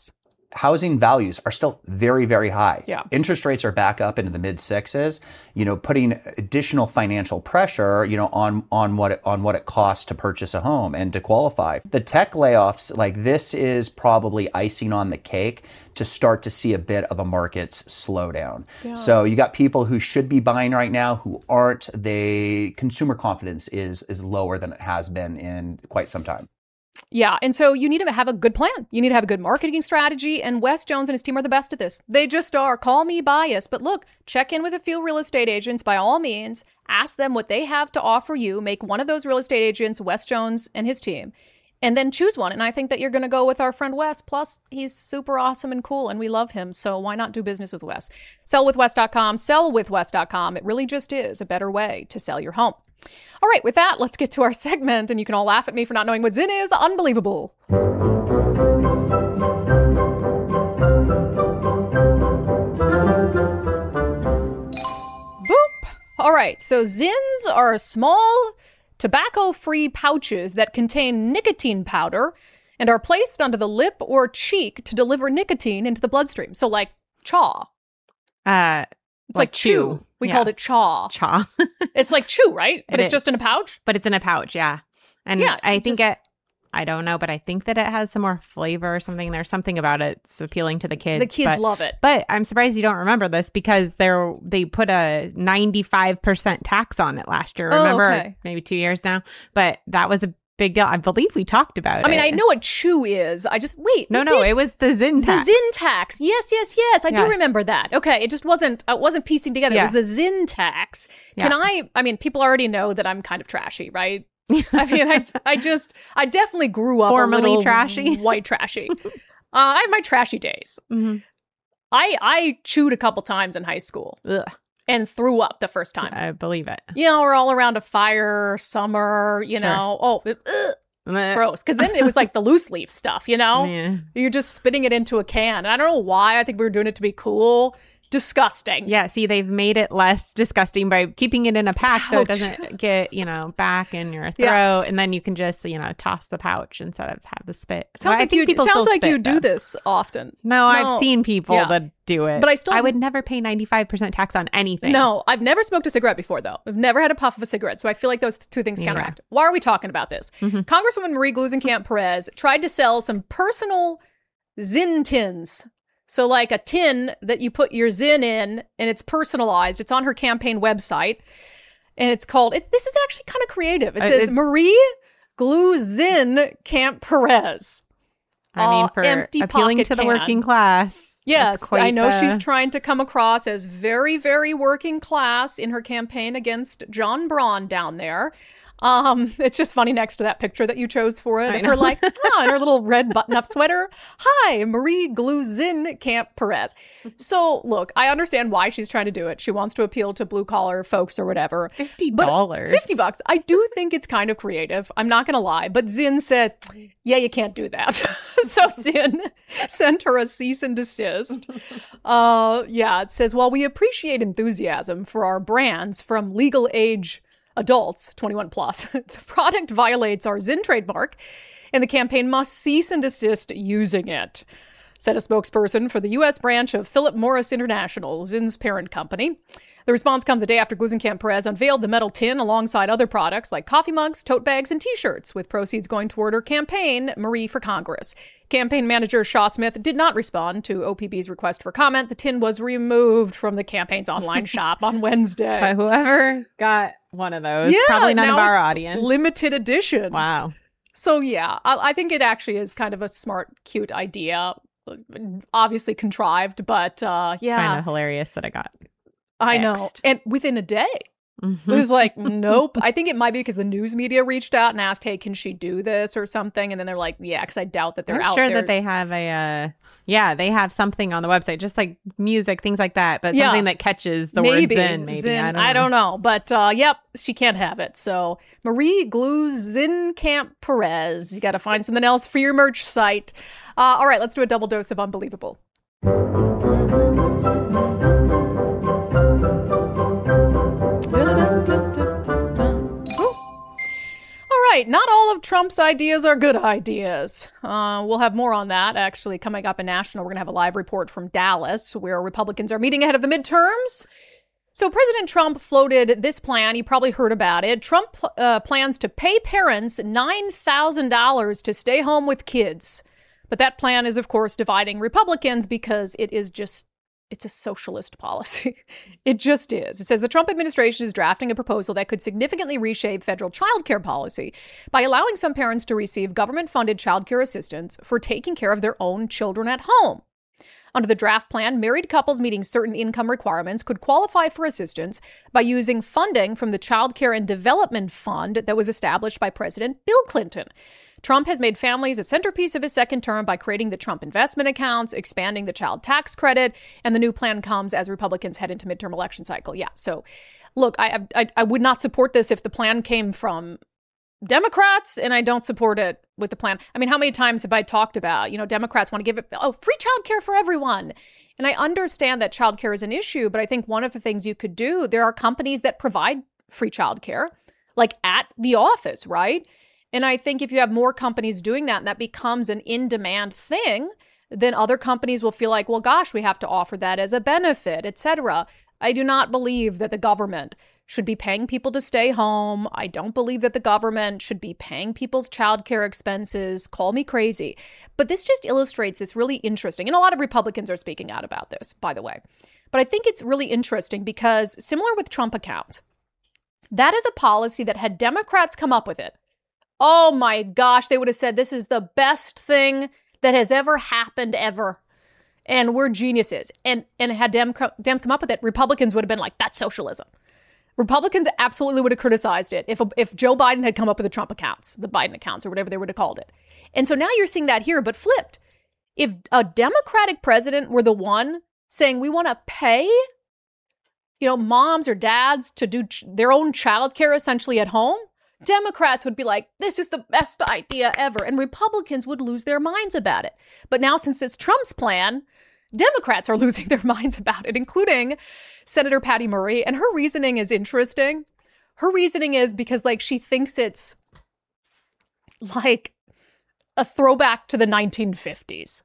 housing values are still very, very high. Yeah. Interest rates are back up into the mid sixes, you know, putting additional financial pressure, you know, on, on what it, on what it costs to purchase a home and to qualify. The tech layoffs, like this is probably icing on the cake to start to see a bit of a market's slowdown. Yeah. So you got people who should be buying right now who aren't. They consumer confidence is is lower than it has been in quite some time. Yeah. And so you need to have a good plan. You need to have a good marketing strategy. And Wes Jones and his team are the best at this. They just are. Call me biased. But look, check in with a few real estate agents by all means. Ask them what they have to offer you. Make one of those real estate agents Wes Jones and his team. And then choose one. And I think that you're going to go with our friend Wes. Plus, he's super awesome and cool, and we love him. So why not do business with Wes? sell with wes dot com. sell with wes dot com. It really just is a better way to sell your home. All right, with that, let's get to our segment. And you can all laugh at me for not knowing what Zyn is. Unbelievable. Boop. All right, so Zyns are small, tobacco-free pouches that contain nicotine powder and are placed under the lip or cheek to deliver nicotine into the bloodstream. So like chaw. Uh, it's like, like chew. chew. We yeah. called it chaw. Chaw. It's like chew, right? But it it's is. just in a pouch? But it's in a pouch, yeah. And yeah, I think just... it, I don't know, but I think that it has some more flavor or something. There's something about it. It's appealing to the kids. The kids but, love it. But I'm surprised you don't remember this because they're, they put a ninety-five percent tax on it last year. Remember? Oh, okay. Maybe two years now. But that was a big deal. I believe we talked about it. I mean, I know what chew is. I just, wait. No, no, did. it was the Zyn tax. The Zyn tax. Yes, yes, yes. I yes. do remember that. Okay. It just wasn't, I wasn't piecing together. Yeah. It was the Zyn tax. Can yeah. I, I mean, people already know that I'm kind of trashy, right? I mean, I, I just, I definitely grew up Formerly a little trashy. white trashy. uh, I have my trashy days. Mm-hmm. I, I chewed a couple times in high school. Ugh. And threw up the first time. I believe it. You know, we're all around a fire, summer, you sure. know. Oh, it, ugh. Gross. Because then it was like the loose leaf stuff, you know? Yeah. You're just spitting it into a can. And I don't know why. I think we were doing it to be cool. Disgusting. Yeah, see, they've made it less disgusting by keeping it in a pack Ouch. so it doesn't get, you know, back in your throat. Yeah. And then you can just, you know, toss the pouch instead of have the spit. Sounds well, like you, people sounds still like spit, you do though. this often. No, no, I've seen people yeah. that do it. But I still... I would never pay ninety-five percent tax on anything. No, I've never smoked a cigarette before, though. I've never had a puff of a cigarette. So I feel like those two things Yeah. counteract. Why are we talking about this? Mm-hmm. Congresswoman Marie Gluesenkamp Perez tried to sell some personal Zyn tins. So like a tin that you put your Zyn in and it's personalized. It's on her campaign website. And it's called, it, this is actually kind of creative. It says it's, Marie Gluesenkamp Perez. I mean, for empty appealing to the can. working class. Yes, I know the... she's trying to come across as very, very working class in her campaign against John Braun down there. Um, it's just funny next to that picture that you chose for it. Of her like, oh, in her little red button-up sweater. Hi, Marie Gluesenkamp Perez. So, look, I understand why she's trying to do it. She wants to appeal to blue-collar folks or whatever. fifty dollars. fifty bucks. I do think it's kind of creative. I'm not going to lie. But Zyn said, yeah, you can't do that. So Zyn sent her a cease and desist. Uh, yeah, it says, while we appreciate enthusiasm for our brands from legal age adults, twenty-one plus, the product violates our Zyn trademark, and the campaign must cease and desist using it, said a spokesperson for the U S branch of Philip Morris International, Zyn's parent company. The response comes a day after Gluesenkamp Perez unveiled the metal tin alongside other products like coffee mugs, tote bags, and T-shirts, with proceeds going toward her campaign, Marie for Congress. Campaign manager Shaw Smith did not respond to O P B's request for comment. The tin was removed from the campaign's online shop on Wednesday. By whoever got one of those. Yeah, probably none now of our it's audience. Limited edition. Wow. So yeah, I, I think it actually is kind of a smart, cute idea. Obviously contrived, but uh, yeah. Kind of hilarious that I got I X'd. know. And within a day. Mm-hmm. It was like, nope. I think it might be because the news media reached out and asked, hey, can she do this or something? And then they're like, yeah, because I doubt that they're I'm out sure there. that they have a, uh, yeah, they have something on the website, just like music, things like that, but Yeah. something that catches the maybe. word Zyn, maybe. Zyn, I don't know. I don't know. But uh, yep, she can't have it. So Marie Gluesenkamp Perez, you got to find something else for your merch site. Uh, all right, let's do a double dose of unbelievable. All right. Not all of Trump's ideas are good ideas. Uh, we'll have more on that, actually, coming up in National. We're going to have a live report from Dallas, where Republicans are meeting ahead of the midterms. So President Trump floated this plan. You probably heard about it. Trump uh, plans to pay parents nine thousand dollars to stay home with kids. But that plan is, of course, dividing Republicans because it is just, it's a socialist policy. It just is. It says the Trump administration is drafting a proposal that could significantly reshape federal child care policy by allowing some parents to receive government-funded child care assistance for taking care of their own children at home. Under the draft plan, married couples meeting certain income requirements could qualify for assistance by using funding from the Child Care and Development Fund that was established by President Bill Clinton. Trump has made families a centerpiece of his second term by creating the Trump investment accounts, expanding the child tax credit, and the new plan comes as Republicans head into midterm election cycle. Yeah, so look, I, I, I would not support this if the plan came from Democrats, and I don't support it with the plan. I mean, how many times have I talked about, you know, Democrats want to give it, oh, free childcare for everyone. And I understand that childcare is an issue, but I think one of the things you could do, there are companies that provide free childcare, like at the office, right? And I think if you have more companies doing that and that becomes an in-demand thing, then other companies will feel like, well, gosh, we have to offer that as a benefit, et cetera. I do not believe that the government should be paying people to stay home. I don't believe that the government should be paying people's childcare expenses. Call me crazy. But this just illustrates this really interesting, and a lot of Republicans are speaking out about this, by the way. But I think it's really interesting because similar with Trump accounts, that is a policy that had Democrats come up with it, oh my gosh, they would have said this is the best thing that has ever happened ever. And we're geniuses. And and had Dem- Dems come up with it, Republicans would have been like, that's socialism. Republicans absolutely would have criticized it if if Joe Biden had come up with the Trump accounts, the Biden accounts, or whatever they would have called it. And so now you're seeing that here, but flipped. If a Democratic president were the one saying we want to pay, you know, moms or dads to do ch- their own childcare essentially at home, Democrats would be like, this is the best idea ever. And Republicans would lose their minds about it. But now, since it's Trump's plan, Democrats are losing their minds about it, including Senator Patty Murray. And her reasoning is interesting. Her reasoning is because, like, she thinks it's like a throwback to the nineteen fifties.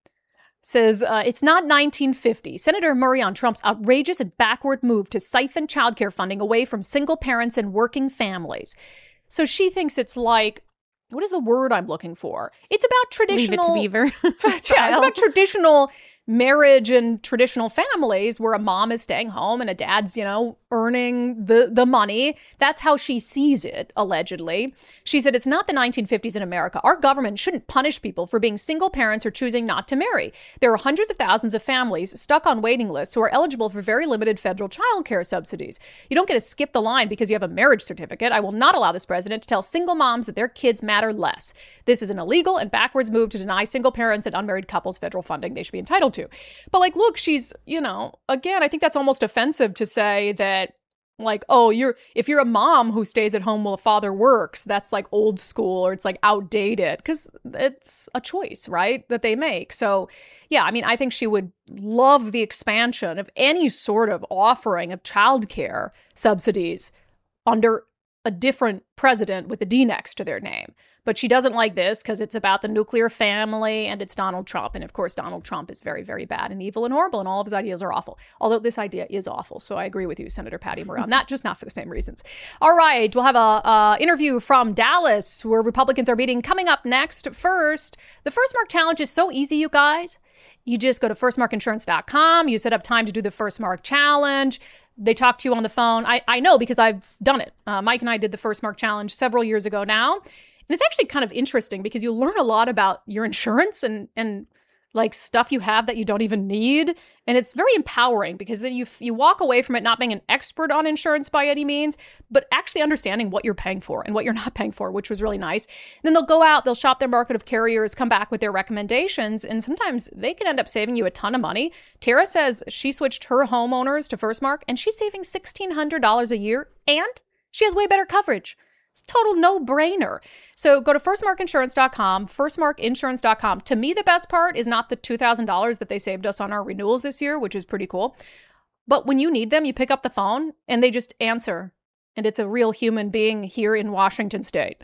Says uh, it's not nineteen fifty. Senator Murray on Trump's outrageous and backward move to siphon childcare funding away from single parents and working families. So she thinks it's like, what is the word I'm looking for? It's about traditional. Leave it to Beaver. Yeah, it's about traditional marriage and traditional families where a mom is staying home and a dad's, you know, earning the, the money. That's how she sees it, allegedly. She said, it's not the nineteen fifties in America. Our government shouldn't punish people for being single parents or choosing not to marry. There are hundreds of thousands of families stuck on waiting lists who are eligible for very limited federal child care subsidies. You don't get to skip the line because you have a marriage certificate. I will not allow this president to tell single moms that their kids matter less. This is an illegal and backwards move to deny single parents and unmarried couples federal funding they should be entitled to. But like, look, she's, you know, again, I think that's almost offensive to say that, like, oh, you're if you're a mom who stays at home while a father works, that's like old school or it's like outdated, because it's a choice, right, that they make. So, yeah, I mean, I think she would love the expansion of any sort of offering of childcare subsidies under a different president with a D next to their name. But she doesn't like this because it's about the nuclear family and it's Donald Trump. And of course, Donald Trump is very, very bad and evil and horrible, and all of his ideas are awful. Although this idea is awful. So I agree with you, Senator Patty Murray, not just not for the same reasons. All right, we'll have a uh, interview from Dallas where Republicans are meeting coming up next. First, the First Mark Challenge is so easy, you guys. You just go to first mark insurance dot com. You set up time to do the First Mark Challenge. They talk to you on the phone. I, I know because I've done it. Uh, Mike and I did the First Mark Challenge several years ago now. And it's actually kind of interesting because you learn a lot about your insurance and, and like stuff you have that you don't even need. And it's very empowering because then you you walk away from it not being an expert on insurance by any means, but actually understanding what you're paying for and what you're not paying for, which was really nice. And then they'll go out, they'll shop their market of carriers, come back with their recommendations, and sometimes they can end up saving you a ton of money. Tara says she switched her homeowners to First Mark and she's saving sixteen hundred dollars a year and she has way better coverage. It's a total no-brainer. So go to first mark insurance dot com, first mark insurance dot com. To me, the best part is not the two thousand dollars that they saved us on our renewals this year, which is pretty cool. But when you need them, you pick up the phone and they just answer. And it's a real human being here in Washington State.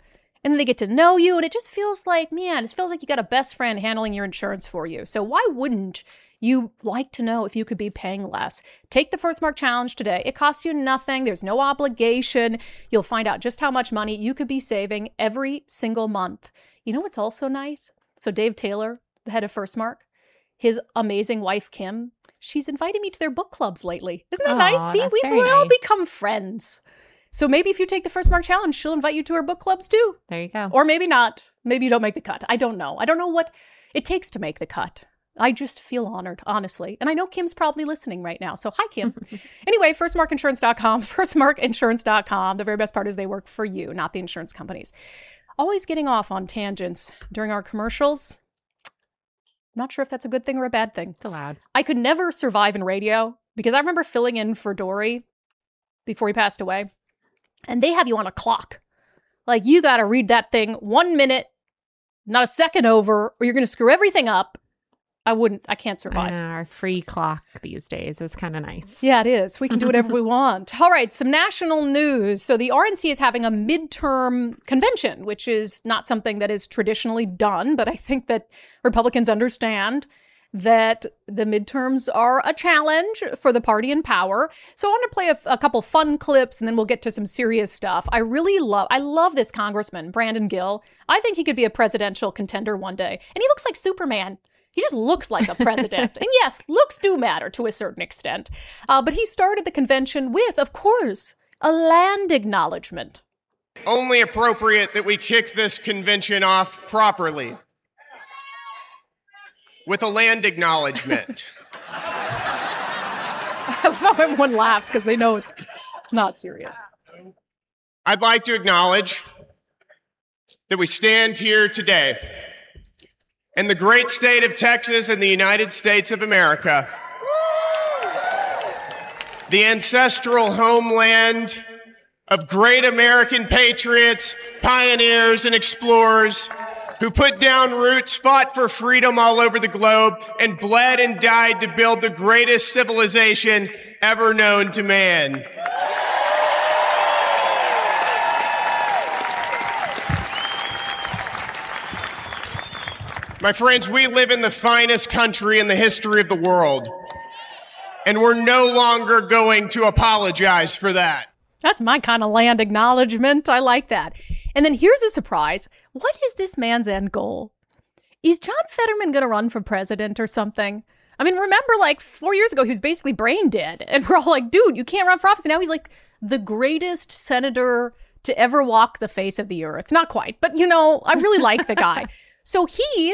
and then they get to know you, and it just feels like, man, it feels like you got a best friend handling your insurance for you. So why wouldn't you like to know if you could be paying less? Take the First Mark Challenge today. It costs you nothing. There's no obligation. You'll find out just how much money you could be saving every single month. You know what's also nice? So Dave Taylor, the head of First Mark, his amazing wife, Kim, she's invited me to their book clubs lately. Isn't that Aww, nice? See, we've all nice. become friends. So maybe if you take the First Mark Challenge, she'll invite you to her book clubs too. There you go. Or maybe not. Maybe you don't make the cut. I don't know. I don't know what it takes to make the cut. I just feel honored, honestly. And I know Kim's probably listening right now. So hi, Kim. Anyway, first mark insurance dot com, first mark insurance dot com. The very best part is they work for you, not the insurance companies. Always getting off on tangents during our commercials. Not sure if that's a good thing or a bad thing. It's allowed. I could never survive in radio because I remember filling in for Dory before he passed away. And they have you on a clock. Like, you got to read that thing one minute, not a second over, or you're going to screw everything up. I wouldn't, I can't survive. I know, our free clock these days is kind of nice. Yeah, it is. We can do whatever we want. All right, some national news. So the R N C is having a midterm convention, which is not something that is traditionally done, but I think that Republicans understand that the midterms are a challenge for the party in power. So I want to play a, a couple fun clips and then we'll get to some serious stuff. I really love, I love this congressman, Brandon Gill. I think he could be a presidential contender one day. And he looks like Superman. He just looks like a president. And yes, looks do matter to a certain extent. Uh, but he started the convention with, of course, a land acknowledgement. Only appropriate that we kick this convention off properly with a land acknowledgement. I love how everyone laughs because they know it's not serious. I'd like to acknowledge that we stand here today in the great state of Texas in the United States of America, the ancestral homeland of great American patriots, pioneers, and explorers who put down roots, fought for freedom all over the globe, and bled and died to build the greatest civilization ever known to man. My friends, we live in the finest country in the history of the world, and we're no longer going to apologize for that. That's my kind of land acknowledgement. I like that. And then here's a surprise. What is this man's end goal? Is John Fetterman going to run for president or something? I mean, remember like four years ago, he was basically brain dead. And we're all like, dude, you can't run for office. And now he's like the greatest senator to ever walk the face of the earth. Not quite, but you know, I really like the guy. So he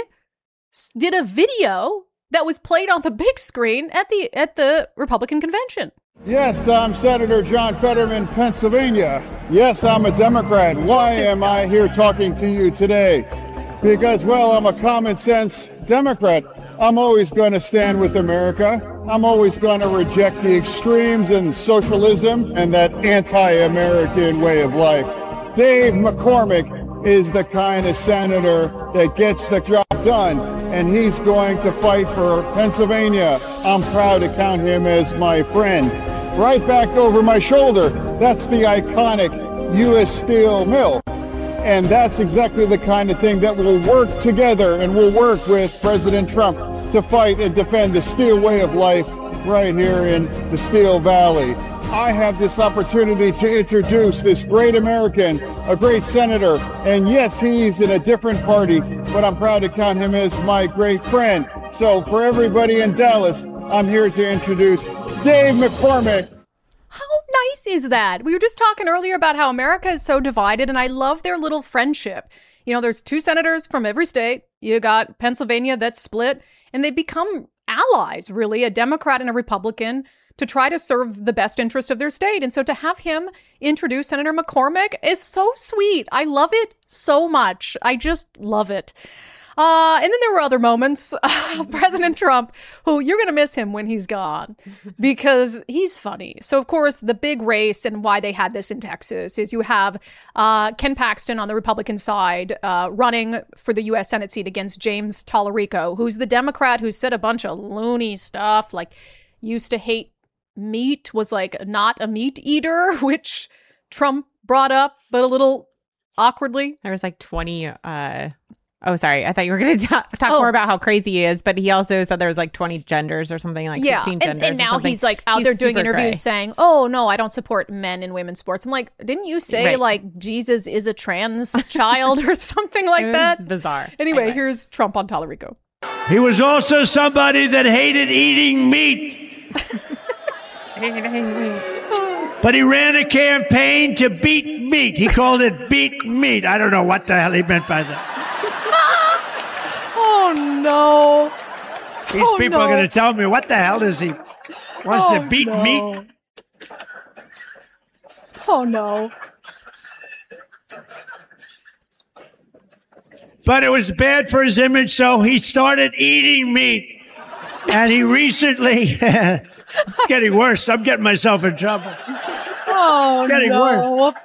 did a video that was played on the big screen at the at the Republican convention. Yes, I'm Senator John Fetterman, Pennsylvania. Yes, I'm a Democrat. Why am I here talking to you today? Because, well, I'm a common sense Democrat. I'm always going to stand with America. I'm always going to reject the extremes and socialism and that anti-American way of life. Dave McCormick is the kind of senator that gets the job done, and he's going to fight for Pennsylvania. I'm proud to count him as my friend. Right back over my shoulder, that's the iconic U S Steel mill. And that's exactly the kind of thing that will work together, and we'll work with President Trump to fight and defend the steel way of life right here in the Steel Valley. I have this opportunity to introduce this great American, a great senator, and yes, he's in a different party, but I'm proud to count him as my great friend. So for everybody in Dallas, I'm here to introduce Dave McCormick. How nice is that? We were just talking earlier about how America is so divided, and I love their little friendship. You know, there's two senators from every state. You got Pennsylvania that's split, and they become allies, really, a Democrat and a Republican, to try to serve the best interest of their state. And so to have him introduce Senator McCormick is so sweet. I love it so much. I just love it. Uh, and then there were other moments. Uh, President Trump, who you're going to miss him when he's gone because he's funny. So, of course, the big race and why they had this in Texas is you have uh, Ken Paxton on the Republican side uh, running for the U S Senate seat against James Tallarico, who's the Democrat who said a bunch of loony stuff, like used to hate meat, was like not a meat eater, which Trump brought up, but a little awkwardly. There was like twenty. Uh, oh, sorry. I thought you were going to talk, talk oh. more about how crazy he is, but he also said there was like twenty genders or something, like yeah. sixteen and, genders. And now or he's like out he's there doing interviews gray. saying, "Oh no, I don't support men in women's sports." I'm like, didn't you say right. like Jesus is a trans child or something like it that? Was bizarre. Anyway, anyway, here's Trump on Tallarico. He was also somebody that hated eating meat. But he ran a campaign to beat meat. He called it beat meat. I don't know what the hell he meant by that. Oh, no. These oh, people no. are going to tell me, what the hell does he wants oh, to beat no. meat? Oh, no. But it was bad for his image, so he started eating meat. And he recently... It's getting worse. I'm getting myself in trouble. Oh, it's getting no. worse.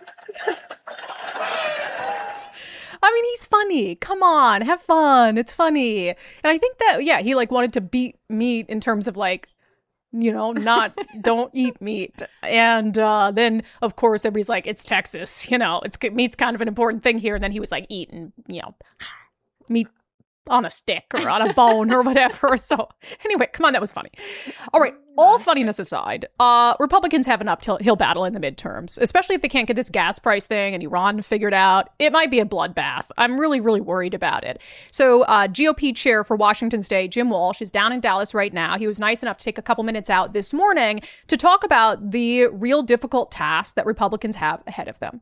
I mean, he's funny. Come on, have fun. It's funny. And I think that, yeah, he like wanted to beat meat in terms of like, you know, not don't eat meat. And uh, then, of course, everybody's like, it's Texas. You know, it's meat's kind of an important thing here. And then he was like eating, you know, meat on a stick or on a bone or whatever. So anyway, come on, that was funny. All right, all funniness aside, uh, Republicans have an uphill battle in the midterms, especially if they can't get this gas price thing and Iran figured out. It might be a bloodbath. I'm really, really worried about it. So uh, G O P chair for Washington State, Jim Walsh, is down in Dallas right now. He was nice enough to take a couple minutes out this morning to talk about the real difficult task that Republicans have ahead of them.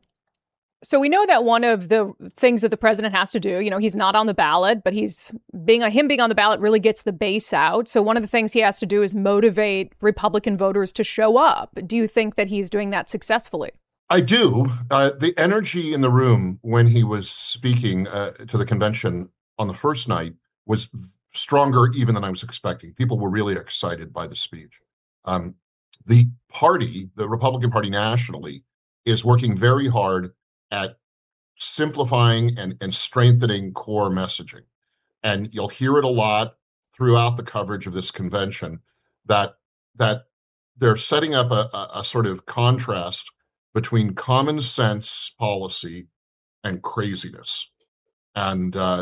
So we know that one of the things that the president has to do, you know, he's not on the ballot, but he's being a him being on the ballot really gets the base out. So one of the things he has to do is motivate Republican voters to show up. Do you think that he's doing that successfully? I do. Uh, the energy in the room when he was speaking uh, to the convention on the first night was stronger even than I was expecting. People were really excited by the speech. Um, the party, the Republican Party nationally, is working very hard at simplifying and, and strengthening core messaging. And you'll hear it a lot throughout the coverage of this convention that that they're setting up a, a, a sort of contrast between common sense policy and craziness, and uh,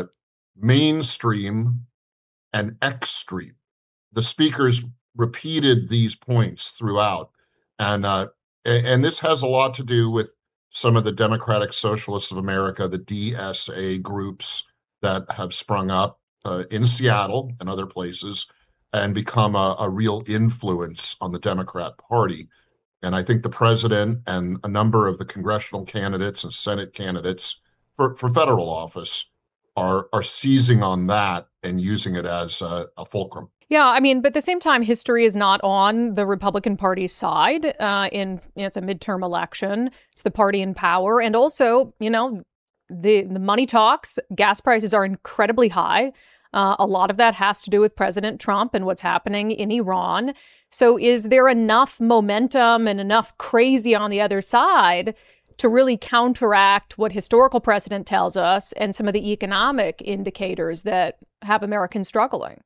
mainstream and extreme. The speakers repeated these points throughout. And, uh, and this has a lot to do with some of the Democratic Socialists of America, the D S A groups that have sprung up uh, in Seattle and other places and become a, a real influence on the Democrat Party. And I think the president and a number of the congressional candidates and Senate candidates for, for federal office are, are seizing on that and using it as a, a fulcrum. Yeah, I mean, but at the same time, history is not on the Republican Party's side. Uh, in you know, it's a midterm election. It's the party in power. And also, you know, the, the money talks. Gas prices are incredibly high. Uh, a lot of that has to do with President Trump and what's happening in Iran. So is there enough momentum and enough crazy on the other side to really counteract what historical precedent tells us and some of the economic indicators that have Americans struggling?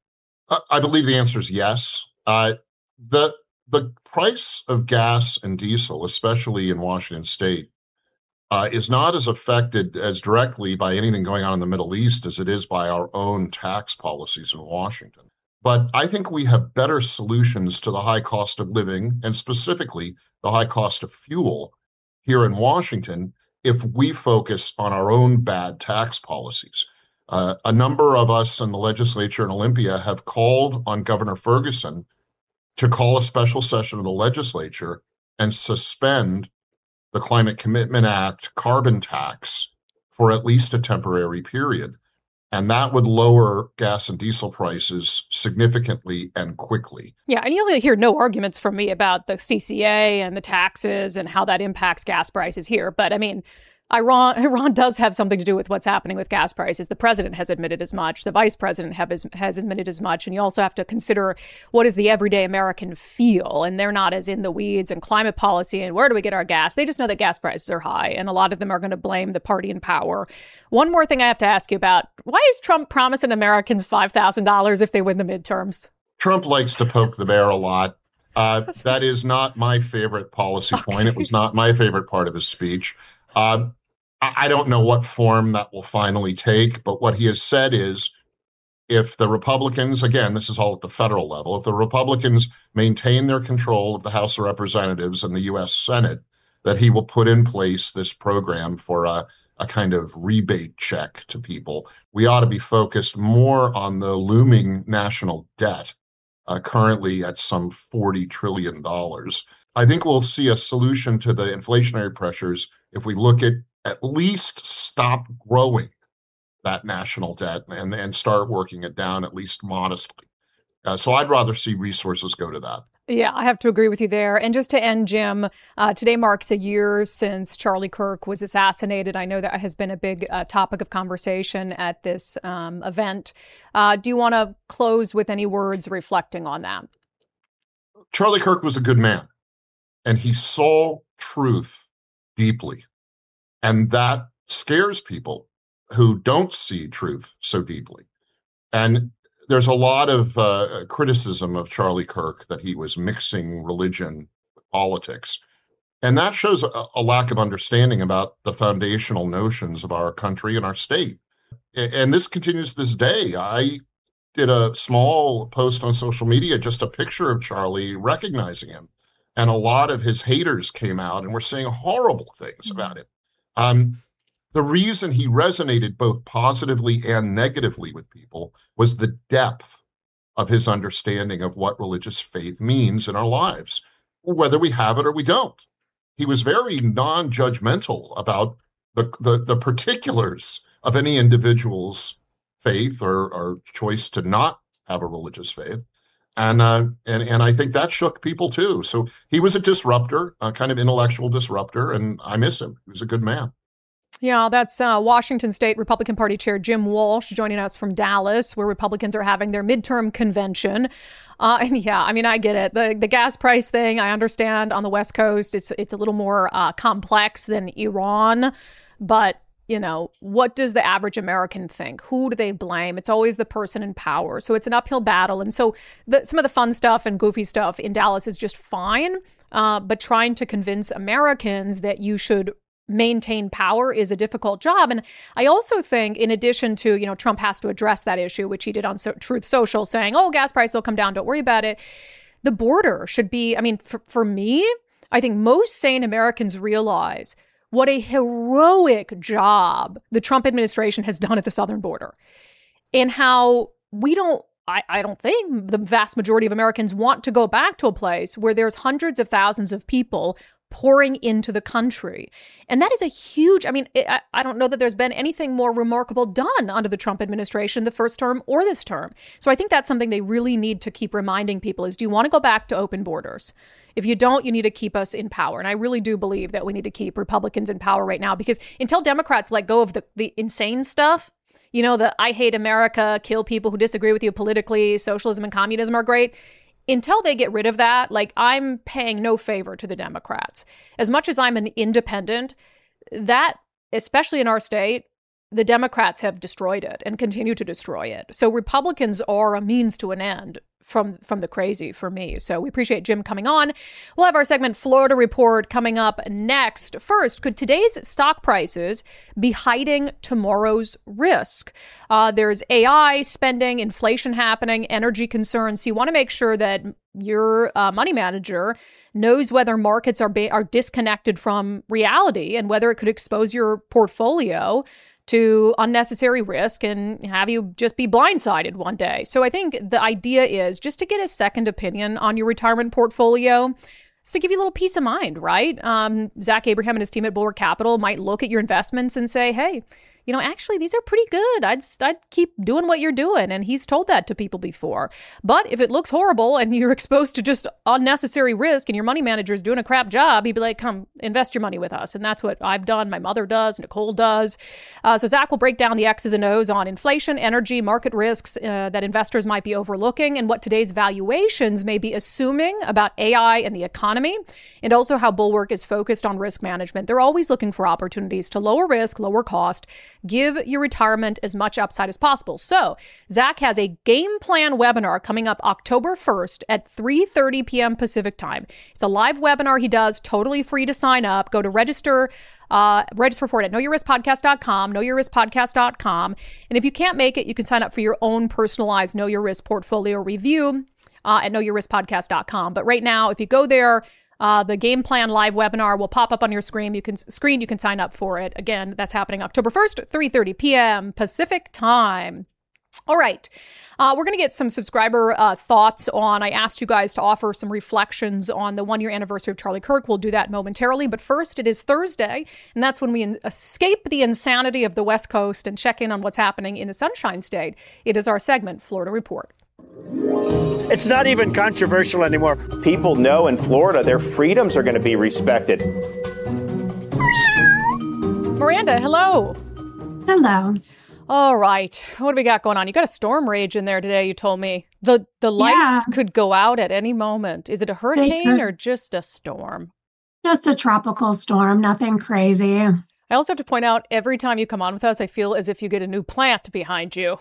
I believe the answer is yes. Uh, the the price of gas and diesel, especially in Washington State, uh, is not as affected as directly by anything going on in the Middle East as it is by our own tax policies in Washington. But I think we have better solutions to the high cost of living, and specifically the high cost of fuel here in Washington, if we focus on our own bad tax policies. Uh, a number of us in the legislature in Olympia have called on Governor Ferguson to call a special session of the legislature and suspend the Climate Commitment Act carbon tax for at least a temporary period. And that would lower gas and diesel prices significantly and quickly. Yeah, and you'll hear no arguments from me about the C C A and the taxes and how that impacts gas prices here. But I mean, Iran, Iran does have something to do with what's happening with gas prices. The president has admitted as much. The vice president have, has admitted as much. And you also have to consider what does the everyday American feel? And they're not as in the weeds and climate policy and where do we get our gas? They just know that gas prices are high. And a lot of them are going to blame the party in power. One more thing I have to ask you about. Why is Trump promising Americans five thousand dollars if they win the midterms? Trump likes to poke the bear a lot. Uh, that is not my favorite policy point. Okay. It was not my favorite part of his speech. Uh, I don't know what form that will finally take, but what he has said is if the Republicans, again, this is all at the federal level, if the Republicans maintain their control of the House of Representatives and the U S Senate, that he will put in place this program for a, a kind of rebate check to people. We ought to be focused more on the looming national debt, uh, currently at some forty trillion dollars. I think we'll see a solution to the inflationary pressures if we look at at least stop growing that national debt and, and start working it down at least modestly. Uh, so I'd rather see resources go to that. Yeah, I have to agree with you there. And just to end, Jim, uh, today marks a year since Charlie Kirk was assassinated. I know that has been a big uh, topic of conversation at this um, event. Uh, do you want to close with any words reflecting on that? Charlie Kirk was a good man, and he saw truth deeply. And that scares people who don't see truth so deeply. And there's a lot of uh, criticism of Charlie Kirk that he was mixing religion with politics. And that shows a, a lack of understanding about the foundational notions of our country and our state. And this continues this day. I did a small post on social media, just a picture of Charlie recognizing him. And a lot of his haters came out and were saying horrible things about him. Um, the reason he resonated both positively and negatively with people was the depth of his understanding of what religious faith means in our lives, whether we have it or we don't. He was very non-judgmental about the, the, the particulars of any individual's faith or, or choice to not have a religious faith. And, uh, and and I think that shook people too. So he was a disruptor, a kind of intellectual disruptor, and I miss him. He was a good man. Yeah, that's uh, Washington State Republican Party Chair Jim Walsh joining us from Dallas, where Republicans are having their midterm convention. Uh, and yeah, I mean, I get it. The the gas price thing, I understand on the West Coast, it's it's a little more uh, complex than Iran, but you know, what does the average American think? Who do they blame? It's always the person in power. So it's an uphill battle. And so the, some of the fun stuff and goofy stuff in Dallas is just fine. Uh, but trying to convince Americans that you should maintain power is a difficult job. And I also think, in addition to, you know, Trump has to address that issue, which he did on so- Truth Social, saying, oh, gas prices will come down. Don't worry about it. The border should be, I mean, for, for me, I think most sane Americans realize what a heroic job the Trump administration has done at the southern border, and how we don't, I, I don't think the vast majority of Americans want to go back to a place where there's hundreds of thousands of people pouring into the country. And that is a huge, I mean, I, I don't know that there's been anything more remarkable done under the Trump administration, the first term or this term. So I think that's something they really need to keep reminding people is, do you want to go back to open borders? If you don't, you need to keep us in power. And I really do believe that we need to keep Republicans in power right now, because until Democrats let go of the, the insane stuff, you know, the I hate America, kill people who disagree with you politically, socialism and communism are great. Until they get rid of that, like, I'm paying no favor to the Democrats. As much as I'm an independent, that, especially in our state, the Democrats have destroyed it and continue to destroy it. So Republicans are a means to an end from from the crazy for me. So we appreciate Jim coming on. We'll have our segment Florida Report coming up next. First, could today's stock prices be hiding tomorrow's risk? Uh, there's A I spending, inflation happening, energy concerns. So you want to make sure that your uh, money manager knows whether markets are ba- are disconnected from reality and whether it could expose your portfolio to unnecessary risk and have you just be blindsided one day. So I think the idea is just to get a second opinion on your retirement portfolio, so to give you a little peace of mind, right? Um, Zach Abraham and his team at Bulwark Capital might look at your investments and say, hey, you know, actually, these are pretty good. I'd, I'd keep doing what you're doing. And he's told that to people before. But if it looks horrible and you're exposed to just unnecessary risk and your money manager is doing a crap job, he'd be like, come invest your money with us. And that's what I've done. My mother does. Nicole does. Uh, so Zach will break down the X's and O's on inflation, energy, market risks uh, that investors might be overlooking, and what today's valuations may be assuming about A I and the economy, and also how Bulwark is focused on risk management. They're always looking for opportunities to lower risk, lower cost, Give your retirement as much upside as possible. So Zach has a game plan webinar coming up October first at three thirty p.m. Pacific time. It's a live webinar he does, totally free to sign up. Go to register Uh, register for it at know your risk podcast dot com, know your risk podcast dot com. And if you can't make it, you can sign up for your own personalized Know Your Risk portfolio review uh, at know your risk podcast dot com. But right now, if you go there, uh, the game plan live webinar will pop up on your screen. You can screen, you can sign up for it. Again, that's happening October first, three thirty p.m. Pacific time. All right. Uh, we're going to get some subscriber uh, thoughts on, I asked you guys to offer some reflections on the one-year anniversary of Charlie Kirk. We'll do that momentarily. But first, it is Thursday, and that's when we in- escape the insanity of the West Coast and check in on what's happening in the Sunshine State. It is our segment, Florida Report. It's not even controversial anymore. People know in Florida their freedoms are going to be respected. Miranda, hello. Hello. All right. What do we got going on? You got a storm rage in there today, you told me. The the lights yeah. could go out at any moment. Is it a hurricane or just a storm? Just a tropical storm, nothing crazy. I also have to point out, every time you come on with us, I feel as if you get a new plant behind you.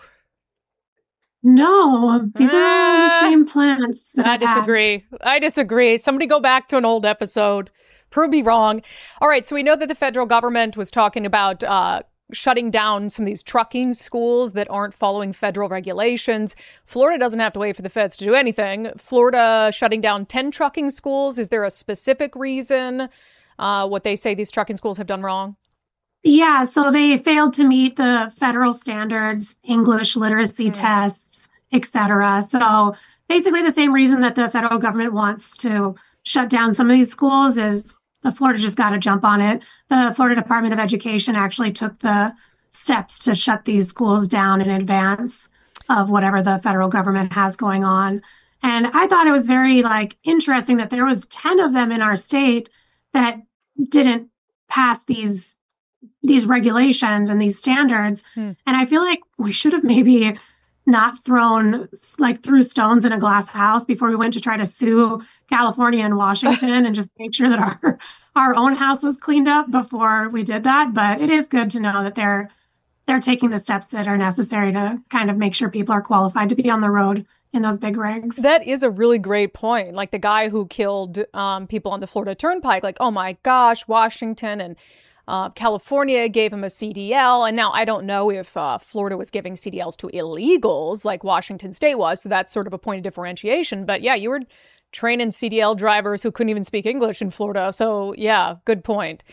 No, these are all the same plants. That I I've disagree. had. I disagree. Somebody go back to an old episode. Prove me wrong. All right. So we know that the federal government was talking about uh, shutting down some of these trucking schools that aren't following federal regulations. Florida doesn't have to wait for the feds to do anything. Florida shutting down ten trucking schools. Is there a specific reason uh, what they say these trucking schools have done wrong? Yeah, so they failed to meet the federal standards, English literacy mm. tests, et cetera. So basically the same reason that the federal government wants to shut down some of these schools is the Florida just got to jump on it. The Florida Department of Education actually took the steps to shut these schools down in advance of whatever the federal government has going on. And I thought it was very like interesting that there was ten of them in our state that didn't pass these these regulations and these standards. Hmm. And I feel like we should have maybe not thrown, like threw stones in a glass house before we went to try to sue California and Washington and just make sure that our, our own house was cleaned up before we did that. But it is good to know that they're, they're taking the steps that are necessary to kind of make sure people are qualified to be on the road in those big rigs. That is a really great point. Like the guy who killed um, people on the Florida Turnpike, like, oh my gosh, Washington and Uh, California gave him a C D L, and now I don't know if uh, Florida was giving C D Ls to illegals like Washington State was, so that's sort of a point of differentiation. But yeah, you were training C D L drivers who couldn't even speak English in Florida, so yeah, good point.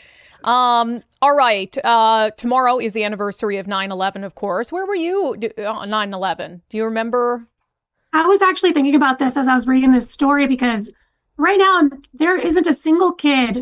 Um, all right, uh, tomorrow is the anniversary of nine eleven, of course. Where were you on nine eleven? Do you remember? I was actually thinking about this as I was reading this story, because right now there isn't a single kid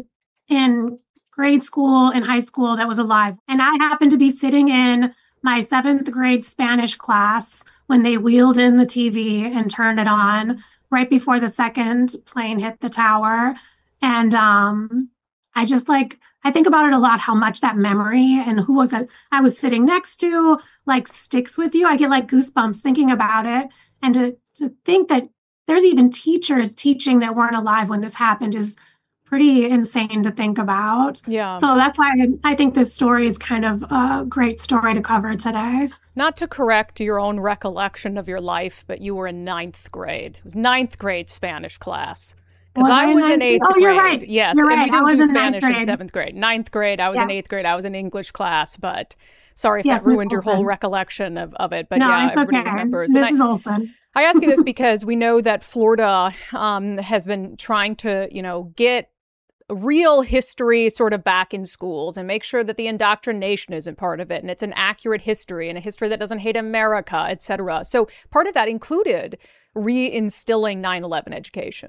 in grade school and high school that was alive. And I happened to be sitting in my seventh grade Spanish class when they wheeled in the T V and turned it on right before the second plane hit the tower. And um, I just like, I think about it a lot, how much that memory and who was it I was sitting next to like sticks with you. I get like goosebumps thinking about it. And to, to think that there's even teachers teaching that weren't alive when this happened is pretty insane to think about. Yeah. So that's why I, I think this story is kind of a great story to cover today. Not to correct your own recollection of your life, but you were in ninth grade. It was ninth grade Spanish class. Because I was in eighth oh, grade. You're right. Yes. You're and right. we didn't I was do in Spanish ninth grade. in seventh grade. Ninth grade, I was yeah. in eighth grade. I was in English class, but sorry if yes, that ruined your Olson. whole recollection of, of it. But no, yeah, it's everybody okay. remembers. Missus I, Olson. I ask you this because we know that Florida um, has been trying to, you know, get real history sort of back in schools and make sure that the indoctrination isn't part of it. And it's an accurate history and a history that doesn't hate America, et cetera. So part of that included reinstilling nine eleven education.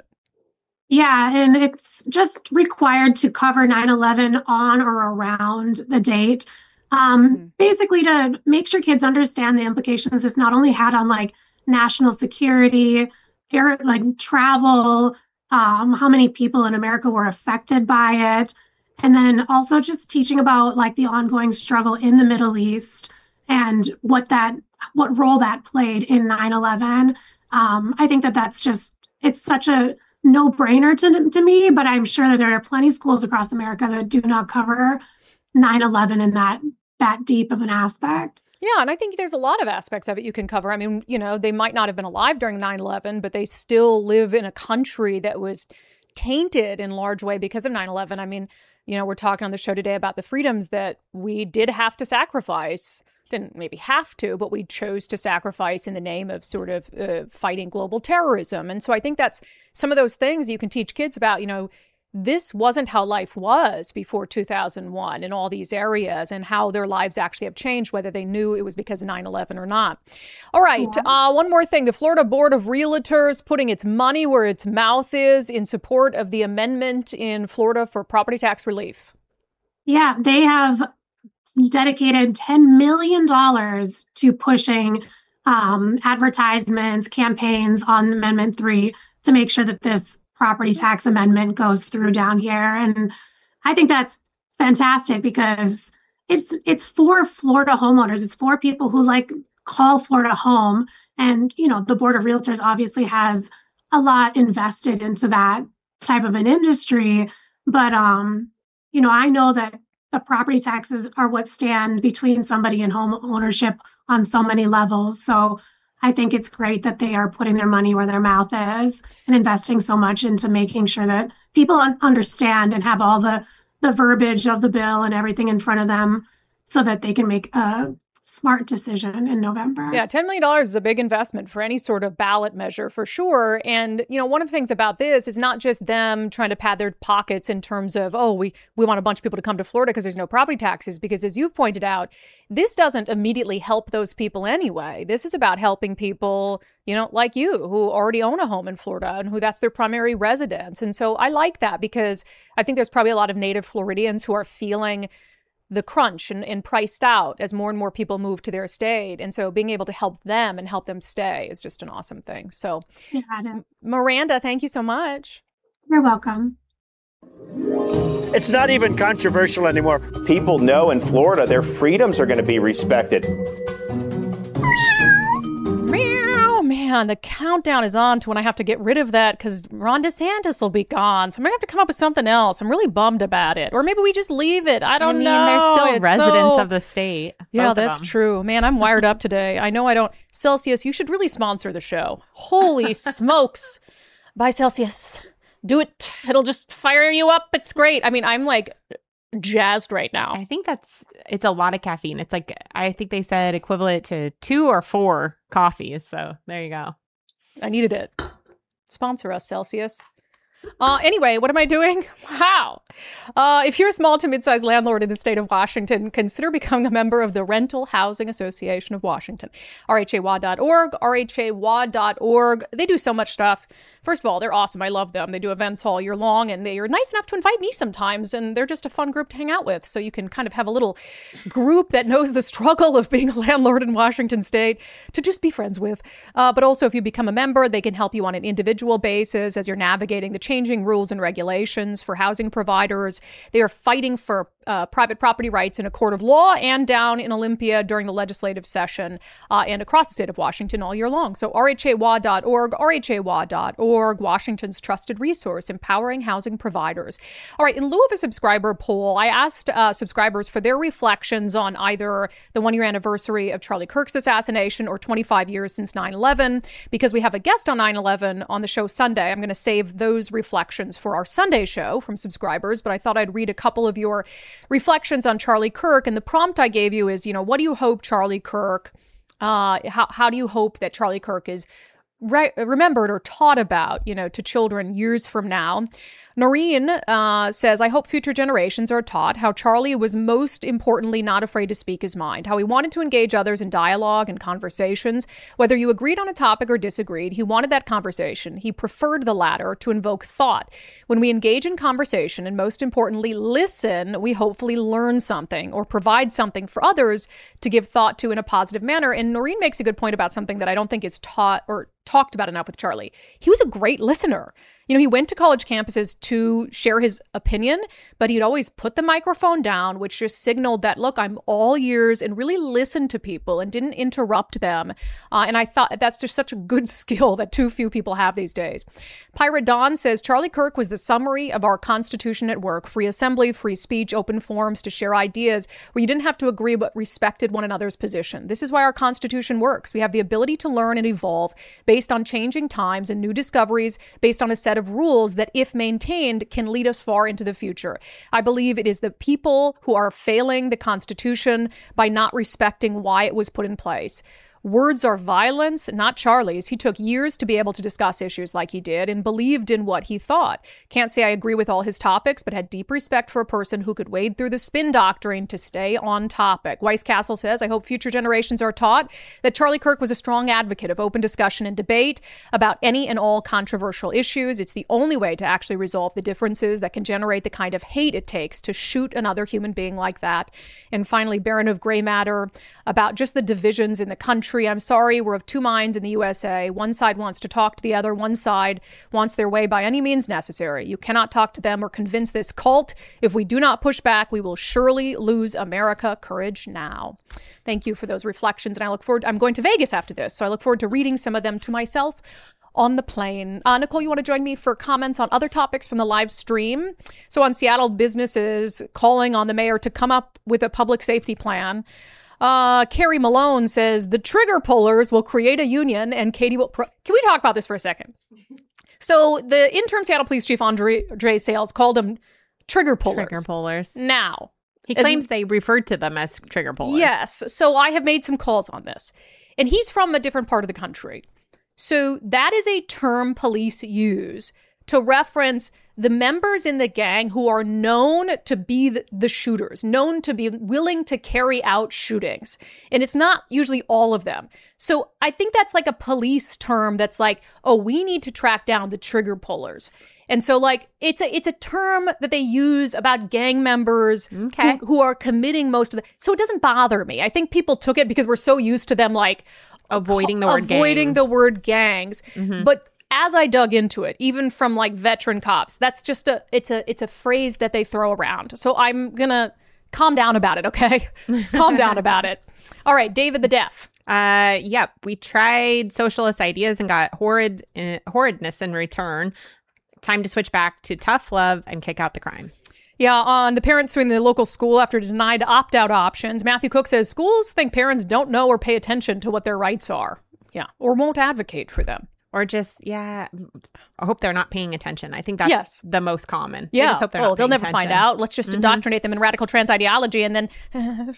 Yeah, and it's just required to cover nine eleven on or around the date. Um, mm-hmm. Basically to make sure kids understand the implications it's not only had on like national security, air, like travel, um, how many people in America were affected by it. And then also just teaching about like the ongoing struggle in the Middle East and what that, what role that played in nine eleven. Um, I think that that's just, it's such a no-brainer to, to me, but I'm sure that there are plenty of schools across America that do not cover nine eleven in that that deep of an aspect. Yeah, and I think there's a lot of aspects of it you can cover. I mean, you know, they might not have been alive during nine eleven, but they still live in a country that was tainted in large way because of nine eleven. I mean, you know, we're talking on the show today about the freedoms that we did have to sacrifice. Didn't maybe have to, but we chose to sacrifice in the name of sort of uh, fighting global terrorism. And so I think that's some of those things you can teach kids about, you know, this wasn't how life was before two thousand one in all these areas, and how their lives actually have changed, whether they knew it was because of nine eleven or not. All right. Yeah. Uh, one more thing. The Florida Board of Realtors putting its money where its mouth is in support of the amendment in Florida for property tax relief. Yeah, they have dedicated ten million dollars to pushing um, advertisements, campaigns on Amendment three to make sure that this property tax amendment goes through down here. And I think that's fantastic because it's it's for Florida homeowners. It's for people who like call Florida home. And, you know, the Board of Realtors obviously has a lot invested into that type of an industry. But, um, you know, I know that the property taxes are what stand between somebody and home ownership on so many levels. So I think it's great that they are putting their money where their mouth is and investing so much into making sure that people un- understand and have all the, the verbiage of the bill and everything in front of them so that they can make a smart decision in November. Yeah, ten million dollars is a big investment for any sort of ballot measure for sure. And, you know, one of the things about this is not just them trying to pad their pockets in terms of, oh, we, we want a bunch of people to come to Florida because there's no property taxes, because as you've pointed out, this doesn't immediately help those people anyway. This is about helping people, you know, like you, who already own a home in Florida and who that's their primary residence. And so I like that because I think there's probably a lot of native Floridians who are feeling the crunch and, and priced out as more and more people move to their state. And so being able to help them and help them stay is just an awesome thing. So yeah, Miranda, thank you so much. You're welcome. It's not even controversial anymore. People know in Florida their freedoms are going to be respected. Meow, man, the countdown is on to when I have to get rid of that because Ron DeSantis will be gone. So I'm going to have to come up with something else. I'm really bummed about it. Or maybe we just leave it. I don't I mean, know. They're still It's residents so... of the state. Yeah, that's true. Man, I'm wired up today. I know I don't. Celsius, you should really sponsor the show. Holy smokes. Bye, Celsius. Do it. It'll just fire you up. It's great. I mean, I'm like jazzed right now. I think that's, it's a lot of caffeine. It's like, I think they said equivalent to two or four coffees. So there you go. I needed it. Sponsor us, Celsius. Uh, anyway, what am I doing? Wow. Uh, if you're a small to mid-sized landlord in the state of Washington, consider becoming a member of the Rental Housing Association of Washington. R H A W A dot org, R H A W A dot org. They do so much stuff. First of all, they're awesome. I love them. They do events all year long, and they are nice enough to invite me sometimes, and they're just a fun group to hang out with. So you can kind of have a little group that knows the struggle of being a landlord in Washington state to just be friends with. Uh, but also, if you become a member, they can help you on an individual basis as you're navigating the changing rules and regulations for housing providers. They are fighting for uh, private property rights in a court of law and down in Olympia during the legislative session uh, and across the state of Washington all year long. So R H A W A dot org, R H A W A dot org, Washington's trusted resource, empowering housing providers. All right, in lieu of a subscriber poll, I asked uh, subscribers for their reflections on either the one-year anniversary of Charlie Kirk's assassination or twenty-five years since nine eleven. Because we have a guest on nine eleven on the show Sunday, I'm going to save those reflections for our Sunday show from subscribers, but I thought I'd read a couple of your reflections on Charlie Kirk. And the prompt I gave you is, you know, what do you hope Charlie Kirk, uh, how, how do you hope that Charlie Kirk is re- remembered or taught about, you know, to children years from now? Noreen uh, says, I hope future generations are taught how Charlie was most importantly not afraid to speak his mind, how he wanted to engage others in dialogue and conversations. Whether you agreed on a topic or disagreed, he wanted that conversation. He preferred the latter to invoke thought. When we engage in conversation and most importantly, listen, we hopefully learn something or provide something for others to give thought to in a positive manner. And Noreen makes a good point about something that I don't think is taught or talked about enough with Charlie. He was a great listener. You know, he went to college campuses to share his opinion, but he'd always put the microphone down, which just signaled that, look, I'm all ears, and really listened to people and didn't interrupt them. Uh, and I thought that's just such a good skill that too few people have these days. Pirate Dawn says, Charlie Kirk was the summary of our Constitution at work. Free assembly, free speech, open forums to share ideas where you didn't have to agree but respected one another's position. This is why our Constitution works. We have the ability to learn and evolve based on changing times and new discoveries, based on a set of rules that, if maintained, can lead us far into the future. I believe it is the people who are failing the Constitution by not respecting why it was put in place. Words are violence, not Charlie's. He took years to be able to discuss issues like he did and believed in what he thought. Can't say I agree with all his topics, but had deep respect for a person who could wade through the spin doctrine to stay on topic. Weiscastle says, I hope future generations are taught that Charlie Kirk was a strong advocate of open discussion and debate about any and all controversial issues. It's the only way to actually resolve the differences that can generate the kind of hate it takes to shoot another human being like that. And finally, Baron of Gray Matter, about just the divisions in the country. I'm sorry, we're of two minds in the U S A. One side wants to talk to the other. One side wants their way by any means necessary. You cannot talk to them or convince this cult. If we do not push back, we will surely lose America. Courage now. Thank you for those reflections. And I look forward, I'm going to Vegas after this, so I look forward to reading some of them to myself on the plane. Uh, Nicole, you want to join me for comments on other topics from the live stream? So on Seattle businesses calling on the mayor to come up with a public safety plan. Uh, Carrie Malone says the trigger pullers will create a union and Katie will... Pro- Can we talk about this for a second? So the interim Seattle Police Chief, Andre, Andre Sales, called them trigger pullers. Trigger pullers. Now. He claims as, they referred to them as trigger pullers. Yes. So I have made some calls on this. And he's from a different part of the country. So that is a term police use to reference the members in the gang who are known to be the, the shooters, known to be willing to carry out shootings. And it's not usually all of them. So I think that's like a police term that's like, oh, we need to track down the trigger pullers. And so like it's a it's a term that they use about gang members okay. who, who are committing most of the... So it doesn't bother me. I think people took it because we're so used to them like... Avoiding the word avoiding gang. the word gangs. Mm-hmm. But as I dug into it, even from like veteran cops, that's just a it's a it's a phrase that they throw around. So I'm gonna calm down about it, okay? Calm down about it. All right, David the Deaf. Uh, yep, we tried socialist ideas and got horrid uh, horridness in return. Time to switch back to tough love and kick out the crime. Yeah, on the parents suing the local school after denied opt-out options, Matthew Cook says schools think parents don't know or pay attention to what their rights are. Yeah, or won't advocate for them. Or just, yeah, I hope they're not paying attention. I think that's yes. the most common. Yeah. They just hope they're oh, not they'll never attention. find out. Let's just mm-hmm. indoctrinate them in radical trans ideology and then... I'm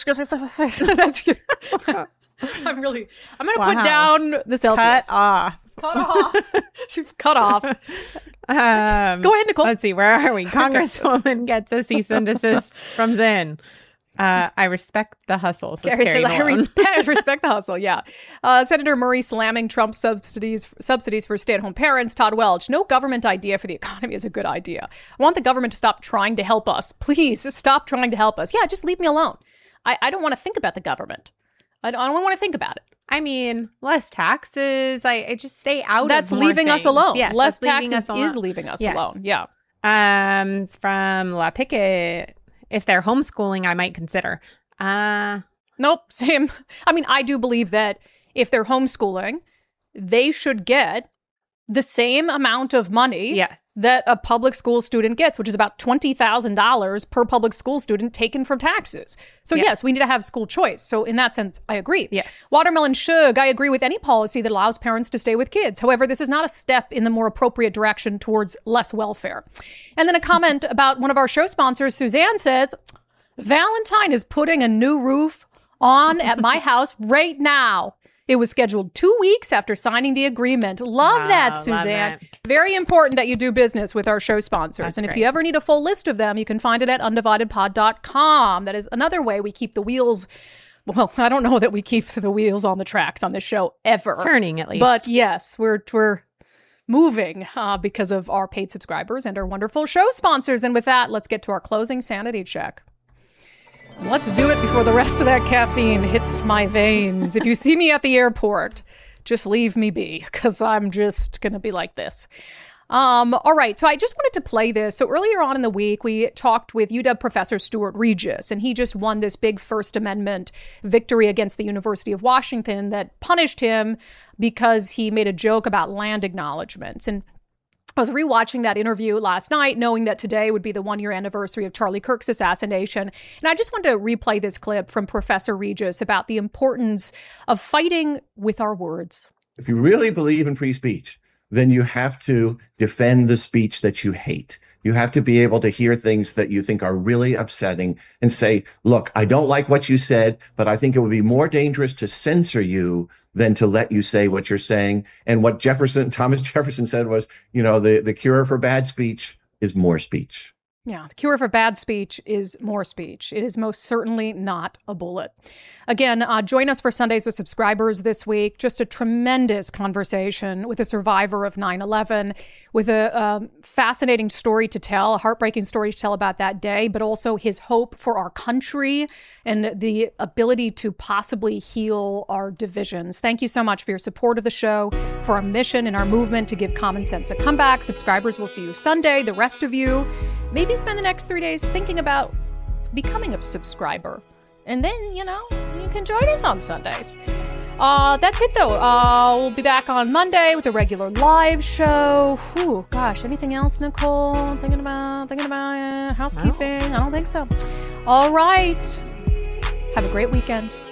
really... I'm going to wow. put down the Celsius. Cut off. Cut off. Cut off. Um, Go ahead, Nicole. Let's see. Where are we? Congresswoman gets a cease and desist from Zinn. Uh, I respect the hustle. So Carrie said, I re- respect the hustle. Yeah. Uh, Senator Murray slamming Trump subsidies subsidies for stay-at-home parents. Todd Welch, no government idea for the economy is a good idea. I want the government to stop trying to help us. Please stop trying to help us. Yeah, just leave me alone. I, I don't want to think about the government. I don't, I don't want to think about it. I mean, less taxes. I, I just stay out that's of more leaving things. us alone. Yes, less leaving taxes us is leaving us yes. alone. Yeah. Um, from La Piquet, if they're homeschooling, I might consider. Uh, nope, same. I mean, I do believe that if they're homeschooling, they should get the same amount of money yes. that a public school student gets, which is about twenty thousand dollars per public school student taken from taxes. So yes. yes, we need to have school choice. So in that sense, I agree. Yes. Watermelon Shug, I agree with any policy that allows parents to stay with kids. However, this is not a step in the more appropriate direction towards less welfare. And then a comment about one of our show sponsors, Suzanne says, Valentine is putting a new roof on at my house right now. It was scheduled two weeks after signing the agreement. Love wow, that, Suzanne. love that. Very important that you do business with our show sponsors. That's and if great. you ever need a full list of them, you can find it at undivided pod dot com. That is another way we keep the wheels. Well, I don't know that we keep the wheels on the tracks on this show ever. Turning, at least. But yes, we're we're moving uh, because of our paid subscribers and our wonderful show sponsors. And with that, let's get to our closing sanity check. Let's do it before the rest of that caffeine hits my veins. If you see me at the airport, just leave me be, because I'm just going to be like this. Um, all right. So I just wanted to play this. So earlier on in the week, we talked with U W professor Stuart Regis, and he just won this big First Amendment victory against the University of Washington that punished him because he made a joke about land acknowledgements. And I was rewatching that interview last night, knowing that today would be the one-year anniversary of Charlie Kirk's assassination. And I just wanted to replay this clip from Professor Regis about the importance of fighting with our words. If you really believe in free speech, then you have to defend the speech that you hate. You have to be able to hear things that you think are really upsetting and say, look, I don't like what you said, but I think it would be more dangerous to censor you than to let you say what you're saying. And what Jefferson, Thomas Jefferson said was, you know, the, the cure for bad speech is more speech. Yeah, the cure for bad speech is more speech. It is most certainly not a bullet. Again, uh, join us for Sundays with Subscribers this week. Just a tremendous conversation with a survivor of nine eleven, with a um, fascinating story to tell, a heartbreaking story to tell about that day, but also his hope for our country and the ability to possibly heal our divisions. Thank you so much for your support of the show, for our mission and our movement to give common sense a comeback. Subscribers, we'll see you Sunday. The rest of you, maybe spend the next three days thinking about becoming a subscriber. And then, you know, you can join us on Sundays. Uh, that's it, though. Uh, we'll be back on Monday with a regular live show. Whew, gosh, anything else, Nicole? Thinking about, thinking about uh, housekeeping? No. I don't think so. All right. Have a great weekend.